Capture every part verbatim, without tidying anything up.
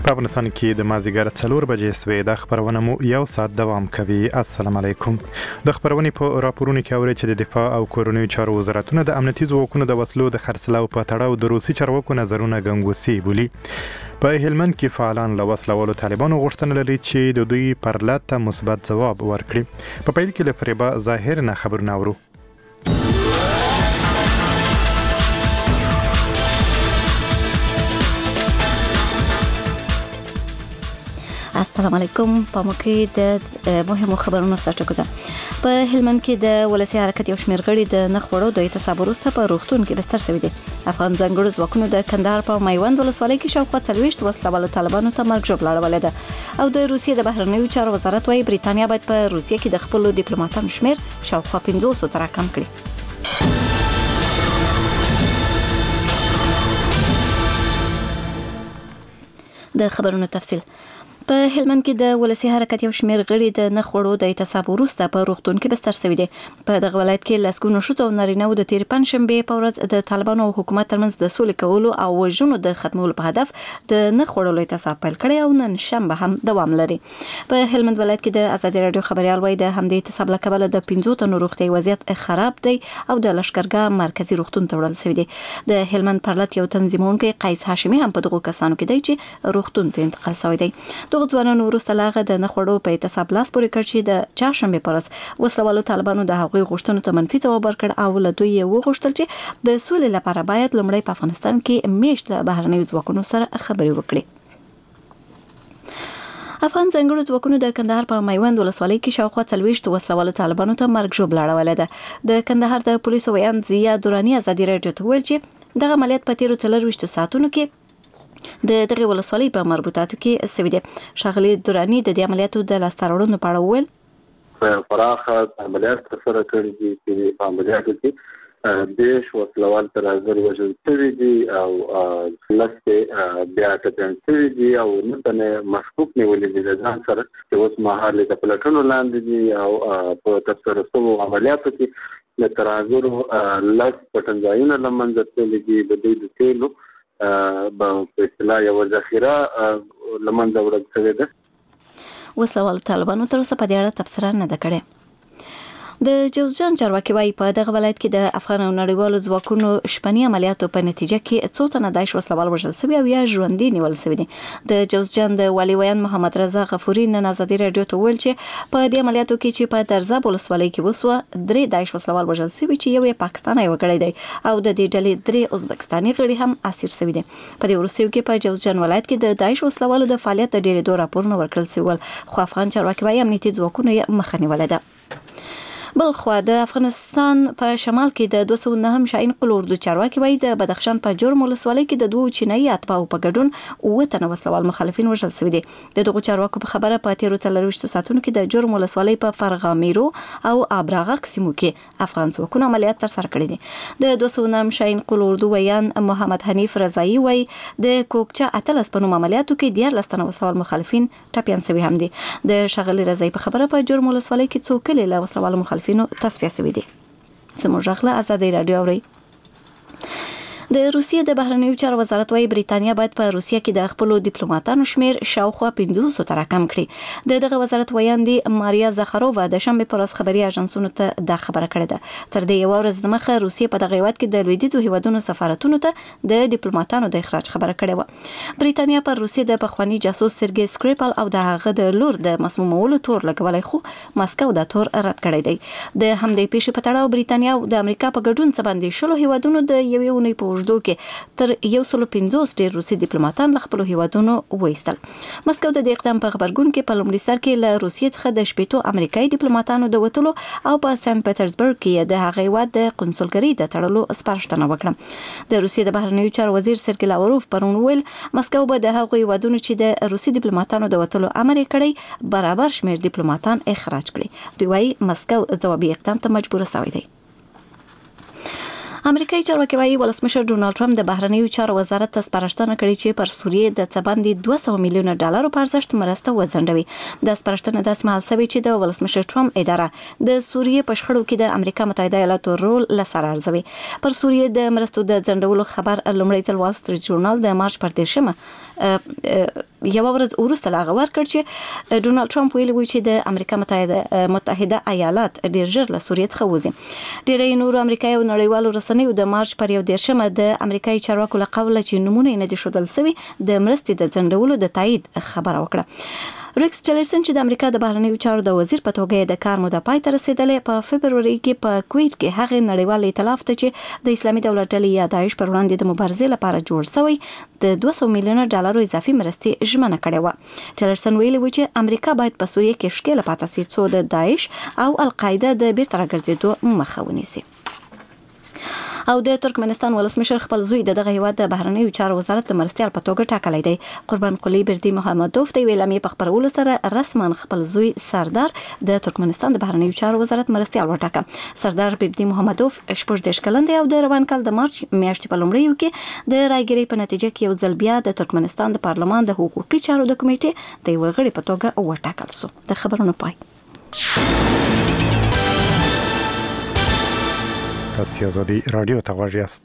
په افغانستان کې د مازدیګر څلور بجې سوې د خبرونه مو یو ساعت دوام کوي. السلام علیکم. د خبرونې په راپورونو کې اورئ چې د دفاع او کورنیو چارو وزارتونه د امنیتي ځواکونو د وسلو د خرڅلاو په تړاو د روسي چارواکو نظرونه ګنګوسې بولي. په هلمند کې فعالان له وسلوالو طالبانو غوښتنه لري چې د دوی پر لټه مثبت ځواب ورکړي. په پیل کې له فریبا ظاهر نه خبرونه اورو. السلام علیکم. په موکي د مهمو خبرونو سرټکو ده. په هلمند کې د ولسی حرکت یو شمېر غړي د نخوړو د اعتصاب وروسته په روغتون کې بستر شوي دي. افغان ځانګړو ځواکونو د کندهار په میوند ولسوالۍ کې شاوخوا څلوېښت وسلوالو طالبانو ته مرګ ژوبله اړولې ده او د روسیې د بهرنیو چارو وزارت وايي بریتانیا باید په روسیې کې د خپلو ډیپلوماټانو شمېر شاوخوا پنځوسو ته راکم کړي. د خبرونو تفصیل. په هلمند کې د ولسی حرکت یو شمېر غړي د نخوړو د اعتصاب وروسته په روغتون کې بستر شوي دي. په دغه ولایت کې لسګونو ښځو او نارینه‌وو د تېرې پنجشنبې په ورځ د طالبانو او حکومت ترمنځ د سولې کولو او وژنو د ختمولو په هدف د نخوړلو اعتصاب پیل کړی او نن شنبه هم دوام لري. په هلمند ولایت کې د ازادي راډیو خبريال وايي د همدې اعتصاب له کبله د پنځو تنو روغتیايي وضعیت خراب دی او د لښکرګاه مرکزي روغتون ته وړل شوي دي. د هلمند پرلط یو تنظیمونکی قیس هاشمي هم په دغو کسانو کې دی چې روغتون ته انتقال شوی دی. دغه ځوانانو وروسته لاغه د نخوړو په اعتصاب لاس پورې کړ چې د چهارشنبې پر ورځ وسلوالو طالبانو د هغوی غوښتنو ته منفي ځواب ورکړ او له دوی یې وغوښتل چې د سولې لپاره باید لومړی په افغانستان کې میشت له بهرنیو ځواکونو سره خبرې وکړي. افغان ځانګړو ځواکونو د کندهار په میوند ولسوالۍ کې شاوخوا څلوېښت وسلوالو طالبانو ته مرګ ژوبله اړولې ده. د کندهار د پولیسو ویاند ضیا دراني ازادي راډیو ته وویل چې دغه عملیات په تیرو څلرویشتو ساعتونو کې د دغه ولسوالۍ په مربوطاتو کې سوي دي. ښاغلي دراني د دې عملیاتو د لاسته راوړنو په اړه وویل په پراخه عملیات ترسره کړي دي چې په عملیاتو کې دیش وسلوال تر هزار وژل شوي دي او لسې بیا ټپیان شوي دي او نه مشکوک نیولي دي د ځان سره چې اوس مهال د پلټنو لاندې دي او په ترسره شوو عملیاتو کې له تر هزارو لس پټنځایونه له منځه تللي دي. د دوی د تیلو په اصطلاح یوه ذخیره له منځه وړل شوې ده. وسلوالو طالبانو تر اوسه په دې اړه تبصره نه ده کړې. د جوزجان چارواکي وايي په دغه ولایت کې د افغان او نړیوالو ځواکونو شپني عملیاتو په نتیجه کې څو تنه داعش وسلوال وژل شوي او یا ژوندي نیول شوي دي. د جوزجان د والي ویان محمد رضا غفوري نن ازادي راډیو ته ویل چې په دې عملیاتو کې چې په درزاب ولسوالۍ کې وسوه درې داعش وسلوال وژل شوي چې یو یې پاکستاني وګړی دی او د دې ډلې درې ازبکستاني غړي هم اسیر شوي دي. په دې وروستیو کې په جوزجان ولایت کې د داعش وسلوالو د فعالیت د ډېرېدو راپورونه ورکړل شوي خو افغان چارواکي وايي امنیتي ځواکونو یې مخه نیولې ده. بل خو د افغانستان په شمال کې د دوه سوه نهم شاهین قل اردو چارواکي وايي د بدخشان په جرم ولسوالۍ کې د دوه چینایي اتباعو په ګډون اووه تنه وسلوال مخالفین وژل شوي دي. د دغو چارواکو په خبره په تیرو څلرویشتو ساعتونو کې د جرم ولسوالۍ په فرغامیرو او ابراغق سیمو کې افغان ځواکونو عملیات ترسره کړي دي. د دوه سوه نهم شاهین قل اردو ویان محمد حنیف رضایی وايي د کوکچا اتلس په نوم عملیاتو کې دیارلس تنه وسلوال مخالفین ټپیان شوي هم دي. د ښاغلي رضایی په خبره په جرم ولسوالۍ کې څو کلي له وسلوالو مخالفینو تصفیه شوي دي. زموږ غږ له ازادي راډیو اورئ. د روسیې د بهرنیو چارو وزارت وايي بریتانیا باید په روسیه کې د خپلو ډیپلوماټانو شمېر شاوخوا پنځوسو ته راکم کړي. د دغه وزارت ویاندې ماریا زاخارووا د شنبې پر ورځ خبري اژانسونو ته دا خبره کړې ده. تر دې یوه ورځ دمخه روسیې په دغه هیواد کې د لویدیځو هیوادونو سفارتونو ته د ډیپلوماټانو د اخراج خبره کړې وه. بریتانیا پر روسیې د پخواني جاسوس سرګي سکریپل او د هغه د لور د مسمومولو تور لګولی خو ماسکو دا تور رد کړی دی. د همدې پیښې په تړاو بریتانیا او د امریکا په ګډون څه باندې شلو هیوادونو د یوې اونۍ په اوږدو کې تر یو سل پنځوس ډیر روسي ډیپلوماټان له خپلو هیوادونو وایستل. مسکو د دې اقدام په خبرګون کې په لومړي سر کې له روسیې څخه د شپېتو امریکایي ډیپلوماټانو د وتلو او په سنت پیټرزبرګ کې د هغه هیواد د قونسلګرۍ د تړلو سپارښتنه وکړه. د روسیې د بهرنیو چارو وزیر سرګی لاوروف پرون ویل مسکو به د هغو هیوادونو چې د روسي ډیپلوماټانو د وتلو امر یې کړی برابر شمېر ډیپلوماټان اخراج کړي. دوی وايي مسکو ځوابي اقدام ته مجبوره شوی دی. امریکایي چارواکي وايي ولسمشر ډونالد ټرمپ د بهرنیو چارو وزارت ته سپارښتنه کړې چې پر سوریې د څه باندې دوه سوه میلیونه ډالرو په ارزښت مرسته وځنډوي. د سپارښتنې داسې مهال شوې چې د ولسمشر ټرمپ اداره د سوریې په شخړو کې د امریکا متحده ایالاتو رول لسر ارزوي. پر سوریې د مرستو د ځنډولو خبر لومړی ځل وال سټریټ ژورنال د مارچ پر دیرشمه یو ورځ وروسته لاغ ورکړ چې ډونالد ټرمپ ویلي و چې د امریکا متحده متحده ایالات ډیر ژر له سوریې څخه وځي. ډیری نور امریکایي او نړیوالو رسنیو د مارچ پر یو دیرشمه د امریکایي چارواکو له قوله چې نمونه نه دي ښودل شوي د مرستې د ځنډولو د تایید خبره وکړه. ریکس ټیلرسن چې د امریکا د بهرنیو چارو د وزیر په توګه د کار موده پای ته رسیدلې په فبروري کې په کویت کې هغه نړیوال ائتلاف ته چې د اسلامي دولت ډلې یا داعش پر وړاندې د مبارزې لپاره جوړ شوی د دوه سوه میلیونه ډالرو اضافي مرستې ژمنه کړې و. ټیلرسن ویلي و چې امریکا باید په سوریه کې ښکېله پاتې شي څو د داعش او القاعده د بیرته راګرځېدو مخه ونیسي. او د ترکمنستان ولسمشر خپل زوی د دغه هیواد د بهرنیو چارو وزارت د مرستیال په توګه ټاکلی دی. قربان قلی بردی محمدوف د ویلامې په خبرولو سره رسما خپل زوی سردار د ترکمنستان د بهرنیو چارو وزارت مرستیال وټاکه. سردار بردی محمدوف شپږ دېرش کلن دی او د روان کال د مارچ میاشتې په لومړیو کې د رایګرۍ په نتیجه کې یو ځل بیا د ترکمنستان د پارلمان د حقوقي چارو د کمیټې د یوه غړي په توګه وټاکل شو. د خبرونو پای. تاسو آزادي رادیو ته غوږ یاست.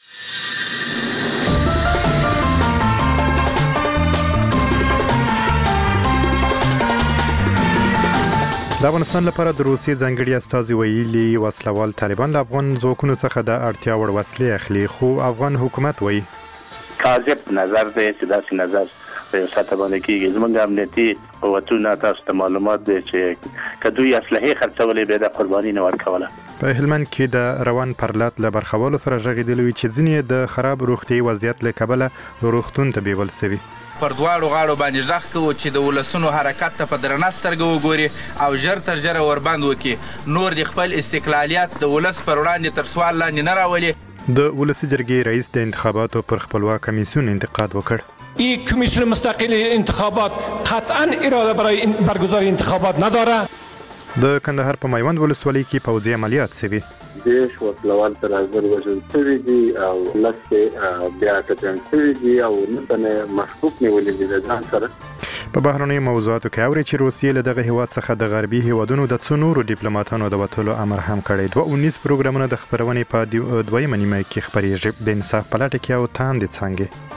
د افغانستان لپاره د روسي ځانګړي استازي ویلي وسلوال طالبان له افغان ځواکونو څخه د اړتیا وړ وسلې اخلي، خو افغان حکومت وایي کاذب نظر دی چې داسې نظر په ساته باندې کېږي. زموږ امنیتي قوتونه تاسو ته معلومات دی چې که دوی اسلحې خرڅولې به د قرباني نه ورکوله. په هلمند کې د روان پرلات له برخوالو سره غږېدلي وي چې ځینې د خراب روغتیايي وضعیت له کبله روغتون ته بیول سوي. پر دواړو غاړو باندې ژغ کوو چې د ولسونو حرکت ته په درنه سترګه وګوري او ژر تر ژره وربند وکړي، نور د خپل استقلالیت د ولس پر وړاندې تر سوال لاندې نه راولي. د ولسي جرګې رئیس د انتخاباتو پر خپلواک کمیسیون انتقاد وکړ. این کمیسیون مستقل انتخابات قطعا اراده برای برگزاری انتخابات نداره. د کندهار په میوند ولسوالۍ کې پوځي عملیات شوي. دیش وسلوال تر هزار وژل شوي دي او لسې بیا ټپیان شوي دي او نه مشکوک نیولي دي د ځان سره. په بهرنیو موضوعاتو کې اوري چې روسیې له دغه هیواد څخه د غربي هیوادونو د څو نورو ډیپلوماټانو د وتلو امر هم کړی. دوه اونیز پروګرامونه د خبرونې په دویمه نیمه کې خپریږي. د انصاف په لټه کې او تاندې څانګې.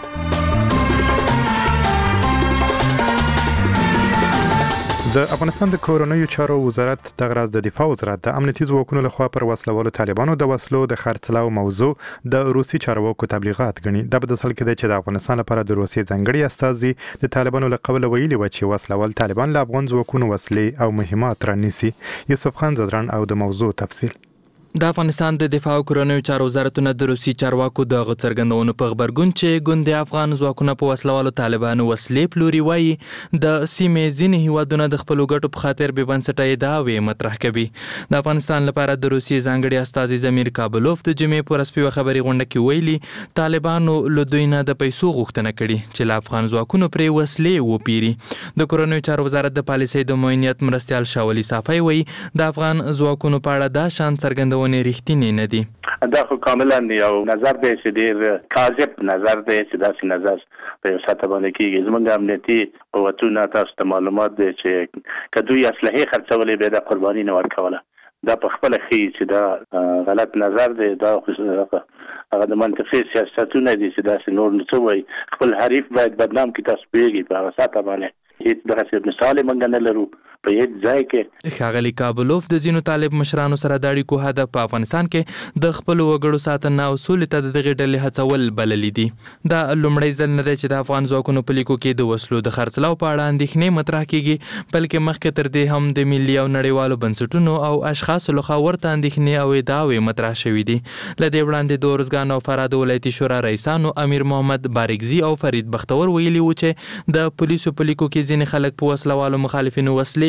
د افغانستان د کورنیو چارو وزارت دغه راز د دفاع وزارت د امنیتي ځواکونو لخوا پر وسلوالو طالبانو د وسلو د خرڅلاو موضوع د روسي چارواکو تبلیغات غني. د په داسل کې دی چې د افغانستان لپاره د روسي ځانګړي استازي د طالبانو له قبل ویلي و چې وسلوال طالبان له افغان ځواکونو وسلې او مهمات رانیسي. یوسف خان زدران او د موضوع تفصیل. د افغانستان د دفاع او کورنیو چارو وزارتونه د روسي چارواکو د غڅرګندونو په خبرګون چې ګوند افغان ځواکونه په وسلوالو طالبانو وسلې پلوري وایي د سیمې ځینې هیوادونه د خپلو ګټو په خاطر بې بنسټه ادعاوې مطرح کوي. د افغانستان لپاره د روسي ځانګړي استازي زمیر کابلوف د جمعې په ورځ په یوه خبري غونډه کې ویلي طالبانو له دوی نه د پیسو غوښتنه کړې چې له افغان ځواکونو پرې وسلې وپیري. د کورنیو چارو وزارت د پالیسۍ د معاونیت مرستیال شاولي صافی وایي د افغان ځواکونو په اړه دا شان څرګندونه رښتینی نه دي. دا خو کاملا یو نظر دی چې ډېر کاذب نظر دی چې داسې نظر په یو ساته باندې کېږي. زموږ امنیتي قوتونه تاسو ته معلومات دی چې که دوی اسلحې خرڅولې به د قرباني نه ورکوله. دا په خپله ښیي چې دا غلط نظر دی. دا هغه د منطقي سیاستونه دي چې داسې نور نو څه وایي. خپل حریف باید بدنام کړي. تاسو پوهېږئ په هغه ساته باندې هیڅ دغسې مثال یې موږ نه لرو په هیڅ ځای کې. ښاغلي کابلوف د ځینو طالب مشرانو سره د اړیکو هدف په افغانستان کې د خپلو وګړو ساتنه او سولې ته د دغې ډلې هڅول بللي دي. دا لومړی ځل نه دی چې د افغان ځواکونو په لیکو کې د وسلو د خرڅلاو په اړه اندېښنې مطرح کېږي، بلکې مخکې تر دې هم د ملي او نړیوالو بنسټونو او اشخاصو لخوا ورته اندېښنې او ادعاوې مطرح شوي دي. له دې وړاندې د ارزګان او فراه د ولایتي شورا رئیسانو امیر محمد بارکزي او فرید بختور ویلي و چې د پولیسو په لیکو کې ځینې خلک په وسلوالو مخالفینو وسلې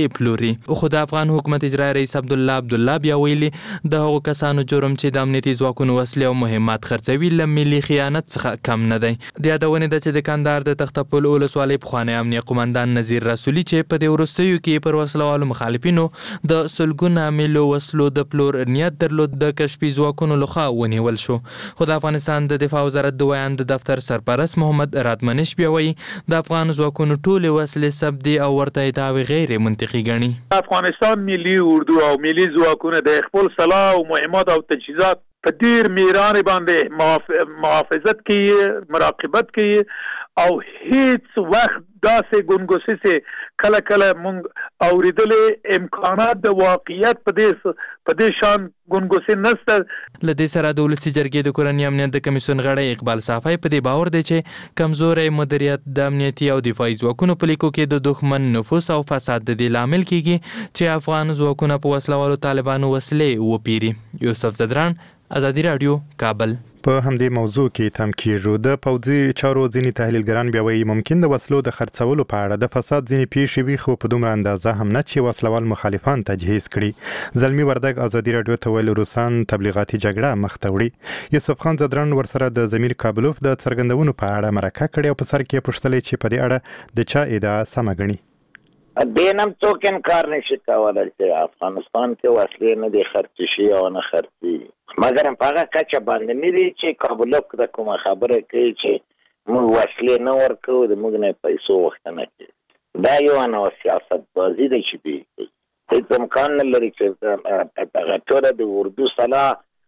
وسلې پلوري. خو د افغان حکومت اجرایي رئیس عبدالله عبدالله بیا ویلي د هغو کسانو جرم چې د امنیتي ځواکونو وسلې او مهمات خرڅوي له ملي خیانت څخه کم نه دی. د یادونې ده چې د کندهار د تختپل ولسوالۍ پخوانی امنیه قومندان نذیر رسولي چې په دې وروستیو کې پر وسلوالو مخالفینو د سلګونه ملو وسلو د پلور نیت درلود د کشفي ځواکونو لخوا ونیول شو. خو د افغانستان د دفاع وزارت د ویاند دفتر سرپرست محمد راتمنش بیا وایي د افغان ځواکونو ټولې وسلې ثبت او ورته ادعاوې غیر منطقي ګڼي. افغانستان ملي اردو او ملي ځواکونه د خپل سلاح او مهمات او تجهیزات په ډیر میران باندې محافظت کوي، مراقبت کوي او هیڅ وخت داسې ګونګوسې سي کله کله مونږ اوریدلې امکانات د واقعیت په دې په دې شان ګونګوسې نشته. له دې سره د ولسي جرګې د کورني امنیت د کمیسیون غړی اقبال صافی په دې باور دی چې کمزوري مدیریت د امنیتي او دفاعي ځواکونو په لیکو کې د دښمن نفوذ او فساد د دې لامل کیږي چې افغان ځواکونه په وسلوالو طالبانو وسلې وپیري. یوسف زدران، ازادي رادیو، کابل. په همدې موضوع کې تم کیږو د پوځي چارو ځینې تحلیلګران بیا وایي ممکن د وسلو د خرڅولو په اړه د فساد ځینې پیښې وي، خو په دومره اندازه هم نه چې وسلوال مخالفان تجهیز کړي. زلمی وردګ ازادي رادیو ته ویل روسان تبلیغاتي جګړه مخ ته وړي. یوسف خان زدران ورسره د ضمیر کابلوف د څرګندونو په اړه مرکه کړې او په سر کې پوښتلې چې په دې اړه د چا ادعا سمه ګڼي. دینم څوک انکار نشي کولای چې افغانستان کې وسلې نه دي خرڅ شي او نه خرڅي، مګر په هغه کچه باندې نه دي چې کابلوک د کومه خبره کوي چې موږ وسلې نه ورکوو د موږ نه پیسو غوښتنه کوي. دا یو نوع سیاست بازي دی چې دوی هیڅ امکان نه لري چې هغه ټوله د اردو سلاح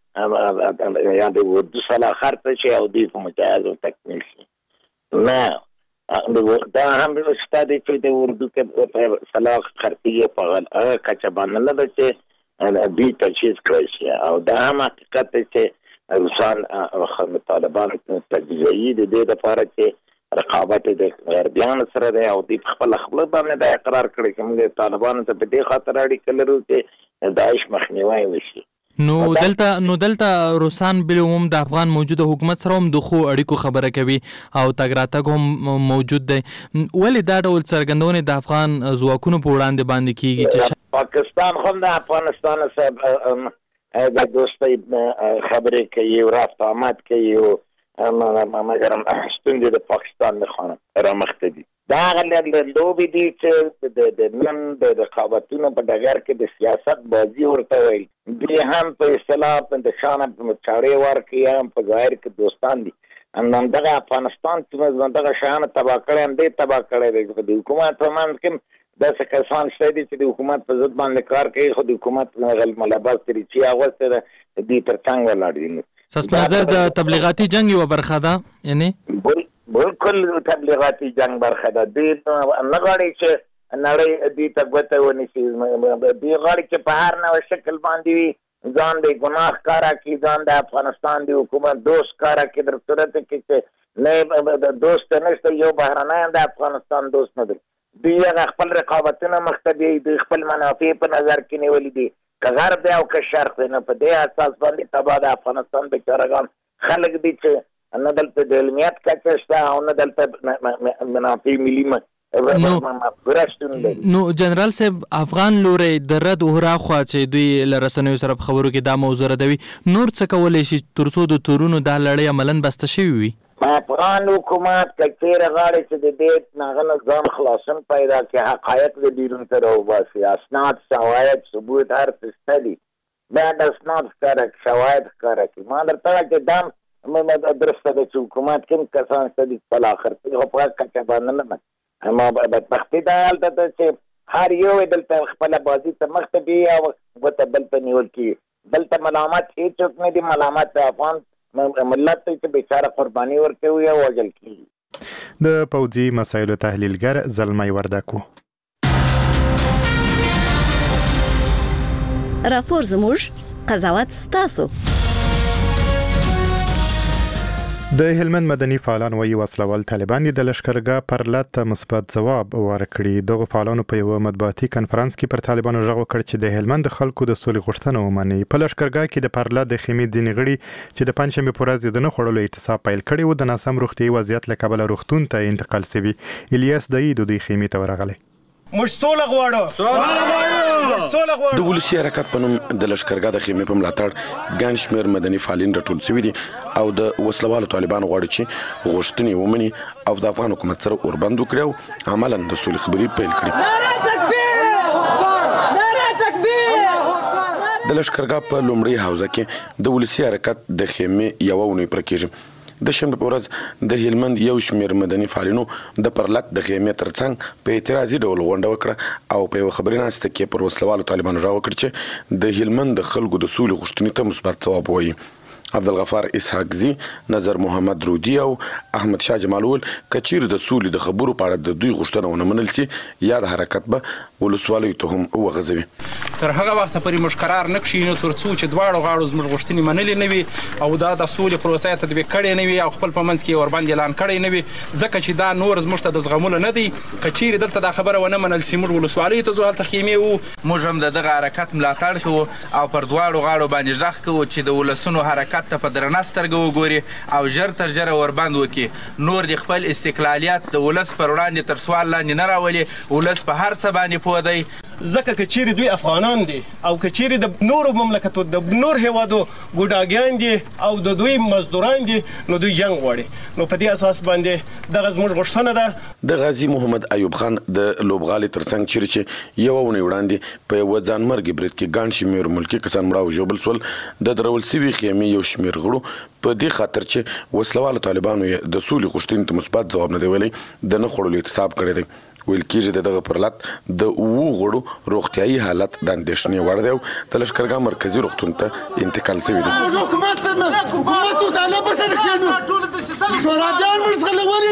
یا د اردو سلاح خرڅ شي او دوی په مجهزو تکمیل شي. نه، دا هم شته دی چې د اردو کې سلاح خرڅي په هغه کچه باندې نه ده چې دوی تجهیز کړی شي او دا هم حقیقت دی چې روسان او طالبان تجهیزي د دې لپاره چې رقابت د غربیانو سره دی او دوی په خپل خپل باندې دا اقرار کړی چې موږ طالبانو ته په دې خاطر اړیکه لرو چې داعش مخنیوی وشي. نو دلته نو دلته روسان بالعموم د افغان موجوده حکومت سره هم د خو اړیکو خبره کوي او تګ راتګ هم موجود دی. ولې دا ډول څرګندونې د افغان ځواکونو په وړاندې باندې کیږي چې پاکستان هم د افغانستان سره د دوستۍ خبرې کوي او رابطه آمد کوي او مګر ستونزې د پاکستان نه خانه رامخته دي. دا هغه لوبې دي چې د نن د رقابتونو په ډګر کې د سیاست بازي ورته وایي. دوی هم په اصطلاح په د شانه چاړې ورکوي، هم په ظاهر کې دوستان دي. همدغه افغانستان چې دغه شیان تباه کړی هم دی تباه کړی دی. د حکومت په منځ کې داسې کسان شته دي چې د حکومت په ضد باندې کار کوي، خو د حکومت ملبس طریقې اغوستې ده دوی تر څنګ ولاړ دي. ستاسو په نظر د تبلیغاتي جنګ یوه برخه ده؟ یعنې بالکل تبلیغاتي جنگ برخه ده. دوی نه غواړي چې نړۍ دوی ته ګوته ونیسي، دوی غواړي چې په هر نوع شکل باندې وي ځان د ګناه ښکاره کړي، ځان د افغانستان د حکومت دوست ښکاره کړي، در صورت کې چې نه دوست نشته، یو بهرنی هم د افغانستان دوست نه دی. دوی هغه خپل رقابتونه مخته دي، دوی خپل منافع په نظر کې نیولي دي، که غرب دی او که شرق دی. نو په دې اساس باندې تباه د افغانستان بیچارهګان خلک دي چې نه دلته د علمیت کچه شته او نه دلته منافع ملي نو جنرال صاحب افغان لوري د رد هورا خوا چې دوی له رسنیو سره په خبرو کې دا موضوع ردوي، نور څه کولی شي تر څو د تورونو دا لړۍ عملاً بسته شوي وي؟ افغان حکومت که چېرې غواړي چې د دې هغه نه ځان خلاصون پیدا کړي، حقایق د بیرون ته راوباسي، اسناد شواهد ثبوت هر څه شته دي، باید اسناد ښکاره کړي، شواهد ښکاره کړي. ما درته وایه چې دا درسته ده چې حکومت کوم کسان شته دي خپل آخر خو په هغه کچه باندې نه. اما بدبختي دا هلته ده چې هر یو دلته خپله بازي ته مخته بیي او ګوته بل ته نیول کېږي. دلته ملامت هېڅوک نه دي، ملامت د افغان ملت دی چې بیچاره قرباني ورکوي او وژل کېږي. د پوځي مسایلو تحلیلګر زلمی وردګ و. راپور زموږ، قضاوت ستاسو. د هلمند مدني فعالان وایي وسلوال طالبان د لشکرګاه پر لټ مثبت ځواب ورکړي. دغه فعالانو په یو مطبوعاتي کنفرانس کې پر طالبانو غږ وکړ چې د هلمند خلکو د سولې غوښتنه ومني. په لشکرګاه کې د پرلت د خیمې ځینې غړي چې د پنجشنبې په ورځ د نه خوړلو اعتصاب پیل کړی و د ناسم روغتیایي وضعیت له کبله روغتون ته انتقال شوي. الیاس دایی د دوی خیمې ته ورغلی. موږ سوله غواړو سوله غواړو. د ولسي حرکت په نوم د لښکرګاه د خیمې په ملاتړ ګڼ شمېر مدني فعالین راټول شوي دي او د وسلوالو طالبانو غواړي چې غوښتنې ومني او د افغان حکومت سره اوربند وکړي او عملاً د سولې خبرې پیل کړي. د لښکرګاه په لومړۍ حوزه کې د ولسي حرکت د خیمې یوه اونۍ پوره کېږي. د شنبې په ورځ د هلمند یو شمېر مدني فعالینو د پرلت د خیمې ترڅنګ په اعتراضي ډول غونډه وکړه او په یوه خبري ناسته کې پر وسلوالو طالبانو غږ وکړ چې د هلمند د خلکو د سولې غوښتنې ته مثبت ځواب ووایي. عبدالغفار اسحاق زی، نظر محمد رودي او احمد شاه جمال وویل که چیرې د سولې د خبرو په اړه د دوی غوښتنه ونه منل سي یا د حرکت به ولسوالیو ته هم وغځوي. تر هغه وخته پورې موږ قرار نه کښېنو تر څو چې دواړو غاړو زموږ غوښتنې منلې نه وي او دا د سولې پروسه یې تطبیق کړې نه وي او خپل په منځ کې یې ورباندې اعلان کړی نه وي، ځکه چې دا نور زموږ ته د زغملو نه دی. که چیرې دلته دا خبره ونه منل سي موږ ولسوالیو ته ځو، هلته خیمې وو. موږ هم د دغه حرکت ملاتړ کوو او پر دواړو غاړو باندې غږ کوو چې د ولسونو حرکت ته په درنه سترګه وګوري او ژر تر ژره وربند وکړي. نور د خپل استقلالیت د ولس پر وړاندې تر سوال لاندې نه راولي. ولس په هر څه باندې پوه دی، ځکه که چیرې دوی افغانان دي او که چیرې د نورو مملکتو د نور هیوادو ګوډاګیان دي او د دوی مزدوران دي نو دوی جنګ غواړي. نو په دې اساس باندې دغه زموږ غوښتنه ده. د غازي محمد ایوب خان د لوبغالي ترڅنګ چیرې چې یوه اونۍ وړاندې په یوه ځانمرګي برید کې ګڼ شمېر ملکي کسان مړه او ژوبل شول. د درول سوي خیمې یو شمېر غړو په دې خاطر چې وسلوالو طالبانو یې د سولې غوښتنې ته مثبت ځواب نه دی ویلی د نه خوړلو احتساب کړی دی. ویل کېږي د دغه پرلت د اوو غړو روغتیایي حالت د اندېښنې وړ دی او د لښکرګاه مرکزي روغتون ته انتقال شوي دي. حکومت حکومت د الله په سر کښېنو شوراګان موږ ځغلولي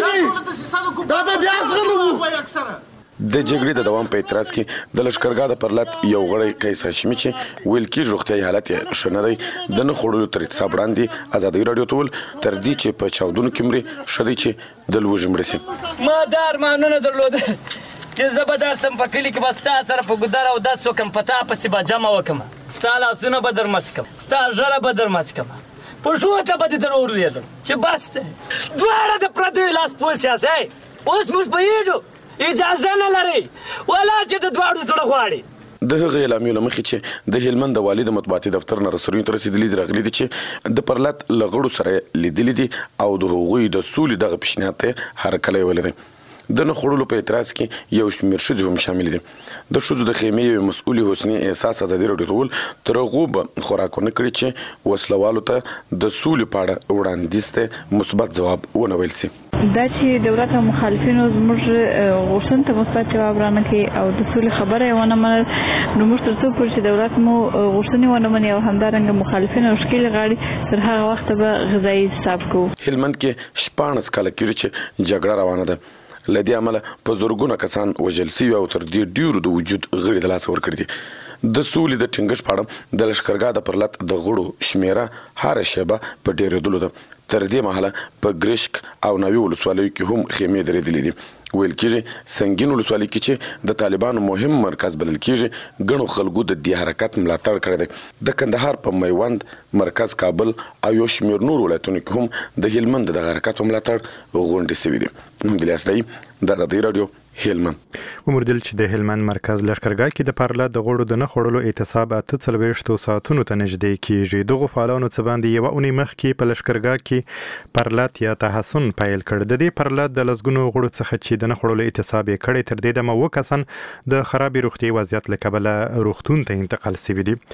دي، دا به بیا ځغلو. د جګړې د دوام په اعتراض کې د لښکرګاه د پرلت یو غړی قیس هاشمي چې ویل کېږي روغتیایي حالت یې ښه نه دی د نه خوړلو تر احتساب وړاندې ازادۍ راډیو ته وویل تر دې چې په چاودنو کې مري ښه دی چې د لوږې مړه سي. ما دا ارمانونه درلوده چې زه به درسم په کلي کې به ستا سره په ګودر او داس وکړم، په تا پسې به جمع وکړم، ستا لاسونه به در مچ کړم، ستا ژړه به در مچ کړم، پښو ته به دې در ورلېږم چې بس دی دواړه د پردیو لاس پوڅ یاست. اوس موږ پوهېږو اجازه نه لري ولا چې د دواړو زړه غواړي. د هغه اعلامیو له مخې چې د هلمند د والي د مطبوعاتي دفتر نه رسنیو ته رسېدلي دي راغلي دي چې د پرلت له غړو سره لیدلي دي او د هغوی د سولې دغه پیشنهاد ته هرکلی ویلی دی. د نه خوړلو په اعتراض کې یو شمېر ښځې هم شامل دي. د ښځو د خیمې یوې مسؤلې حسنې احساس ازادي راډیو ته وویل تر هغو به خوراک ونه کړي چې وسلوالو ته د سولې په اړه وړاندیز ته مثبت ځواب ونه ویل سي. دا چې دولت او مخالفینو زموږ غوښتنې ته مثبت جواب رانه کوي او د سولې خبره یې ونه منل نو موږ تر څو پورې چې دولت مو غوښتنې ونه مني او همدارنګه مخالفین او ښکېلې غاړي تر هغه وخته به غذایي حساب کوو. هلمند کې شپاړس کاله کېږي چې جګړه روانه ده. له دې امله په زرګونه کسان وژل سوي او تر دې ډېرو د وجود غړي د لاسه ورکړي دي. د سولې د ټینګښت په اړه د لښکرګاه د پرلت د غړو شمېره هره شیبه په ډېرېدلو ده. تر دې مهاله په ګرشک او ناوې ولسوالیو کې هم خیمې درېدلې دي. ویل کېږي سنګین ولسوالۍ کې چې د طالبانو مهم مرکز بلل کېږي ګڼو خلکو د دې حرکت ملاتړ کړی دی. د کندهار په میوند مرکز کابل او یو شمېر نور ولایتونو کې هم د هلمند د حرکت په ملاتړ غونډې شوي دي. محمد الیاس دی د ازادۍ راډیو هلمند. ومردل چې د هلمند مرکز لښکرګاه کې د پرلت د غړو د نه خوړلو اعتصاب اته څلوېښتو ساعتونو ته نږدې کېږي. دغو فعالانو څه باندې یوه اونۍ مخکې په لښکرګاه کې پرلت یا تحسن پیل کړ. د دې پرلت د لسګونو غړو څخه چې د نه خوړلو اعتصاب یې کړی تر دې دمه اووه کسان د خرابې روغتیایي وضعیت له کبله روغتون ته انتقال شوي دي.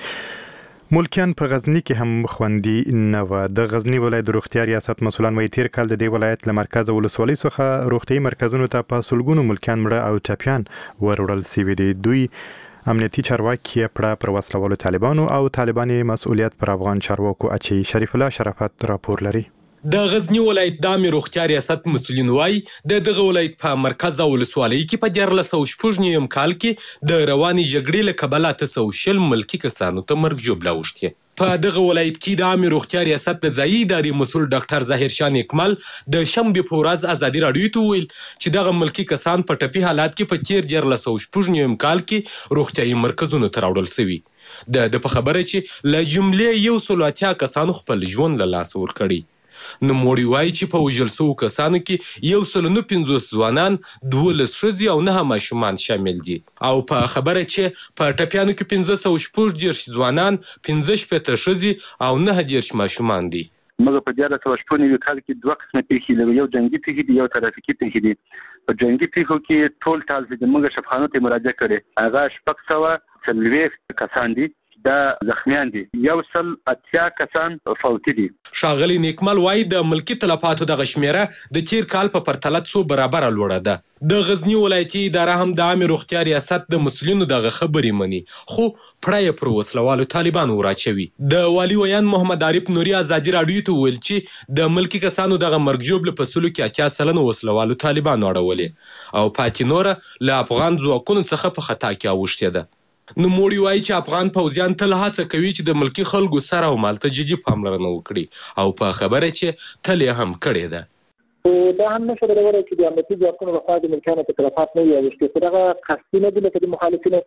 ملکیان په غزني کې هم خوندي نه وه. د غزني ولایت د روغتیا ریاست مسؤلان وایي تیر کال د دې ولایت له مرکز ولسوالۍ څخه روغتیایي مرکزونو ته په سلګونو ملکیان مړه او ټپیان وروړل شوي دي. دوی امنیتي چارواکي پړه پر وسلوالو طالبانو او طالباني مسؤلیت پر افغان چارواکو اچي. شریف الله شرافت راپور لري. د غزنی ولایت د عامه روغتیا ریاست مسؤلین وایي د دغه ولایت په مرکز او ولسوالۍ کې په دیارلس سوه شپږ نویم کال کې د روانې جګړې له کبله اته سوه شل ملکي کسانو ته مرګ ژوبله اوښتې. په دغه ولایت کې د عامه روغتیا ریاست د ځایي ادارې مسؤل ډاکټر ظاهر شاه نیکمل د شنبې په ورځ ازادي راډیو ته وویل چې دغه ملکي کسان په ټپي حالات کې په تېر دیارلس سوه شپږ نویم کال کې روغتیایي مرکزونو ته راوړل شوي. د ده په خبره چې له جملې یو سلو اتیا کسانو خپل ژوند له لاسه ورکړی. نوموړي وایي چې په وژل شوو کسانو کې یو سل او پنځوس ځوانان، دولس ښځې او نهه ماشومان شامل دي. او په خبره چې په ټپیانو کې پنځه سوه شپږ دېرش ځوانان، پنځه شپېته ښځې او نهه دېرش ماشومان دي. موږ په دیارلس سوه شپږ نوي کال کې دوه قسمه پیښې لرو، یو جنګي پیښې دي، یو ترافیکي پیښې دي. په جنګي پیښو کې ټول ټال چې موږ شفاخانو ته مراجعه کړې هغه شپږ سوه څلوېښت کسان دي، دا زخمیان دي، یو سل اتیا کسان فوتي دي. ښاغلي نیکمل وایي د ملکي تلفاتو دغه شمیره د تیر کال په پرتله څو برابره لوړه ده. د غزني ولایتي اداره هم د عامې روغتیا ریاست د مسؤلینو دغه خبرې مني، خو پړه یې پر وسلوالو طالبانو وراچوي. د والي ویان محمد عارف نوري ازادي راډیو ته وویل چې د ملکي کسانو دغه مرګ ژوبله په سلو کې اتیا سلنه وسلوالو طالبانو اړولې او پاتې نوره له افغان ځواکونو څخه په خطا کې اوښتې ده. نوموړي وایي چې افغان پوځیان تل هڅه کوي چې د ملکي خلکو سر او مال ته جدي پاملرنه وکړي او په خبره چې تل یې هم کړې ده. دا هم نشو بدلولای چې د امنیتي ځواکونو لخوا د ملکیانو په تلفات نه وي اوښتي، خو دغه قصدي نه دي لکه د مخالفینو،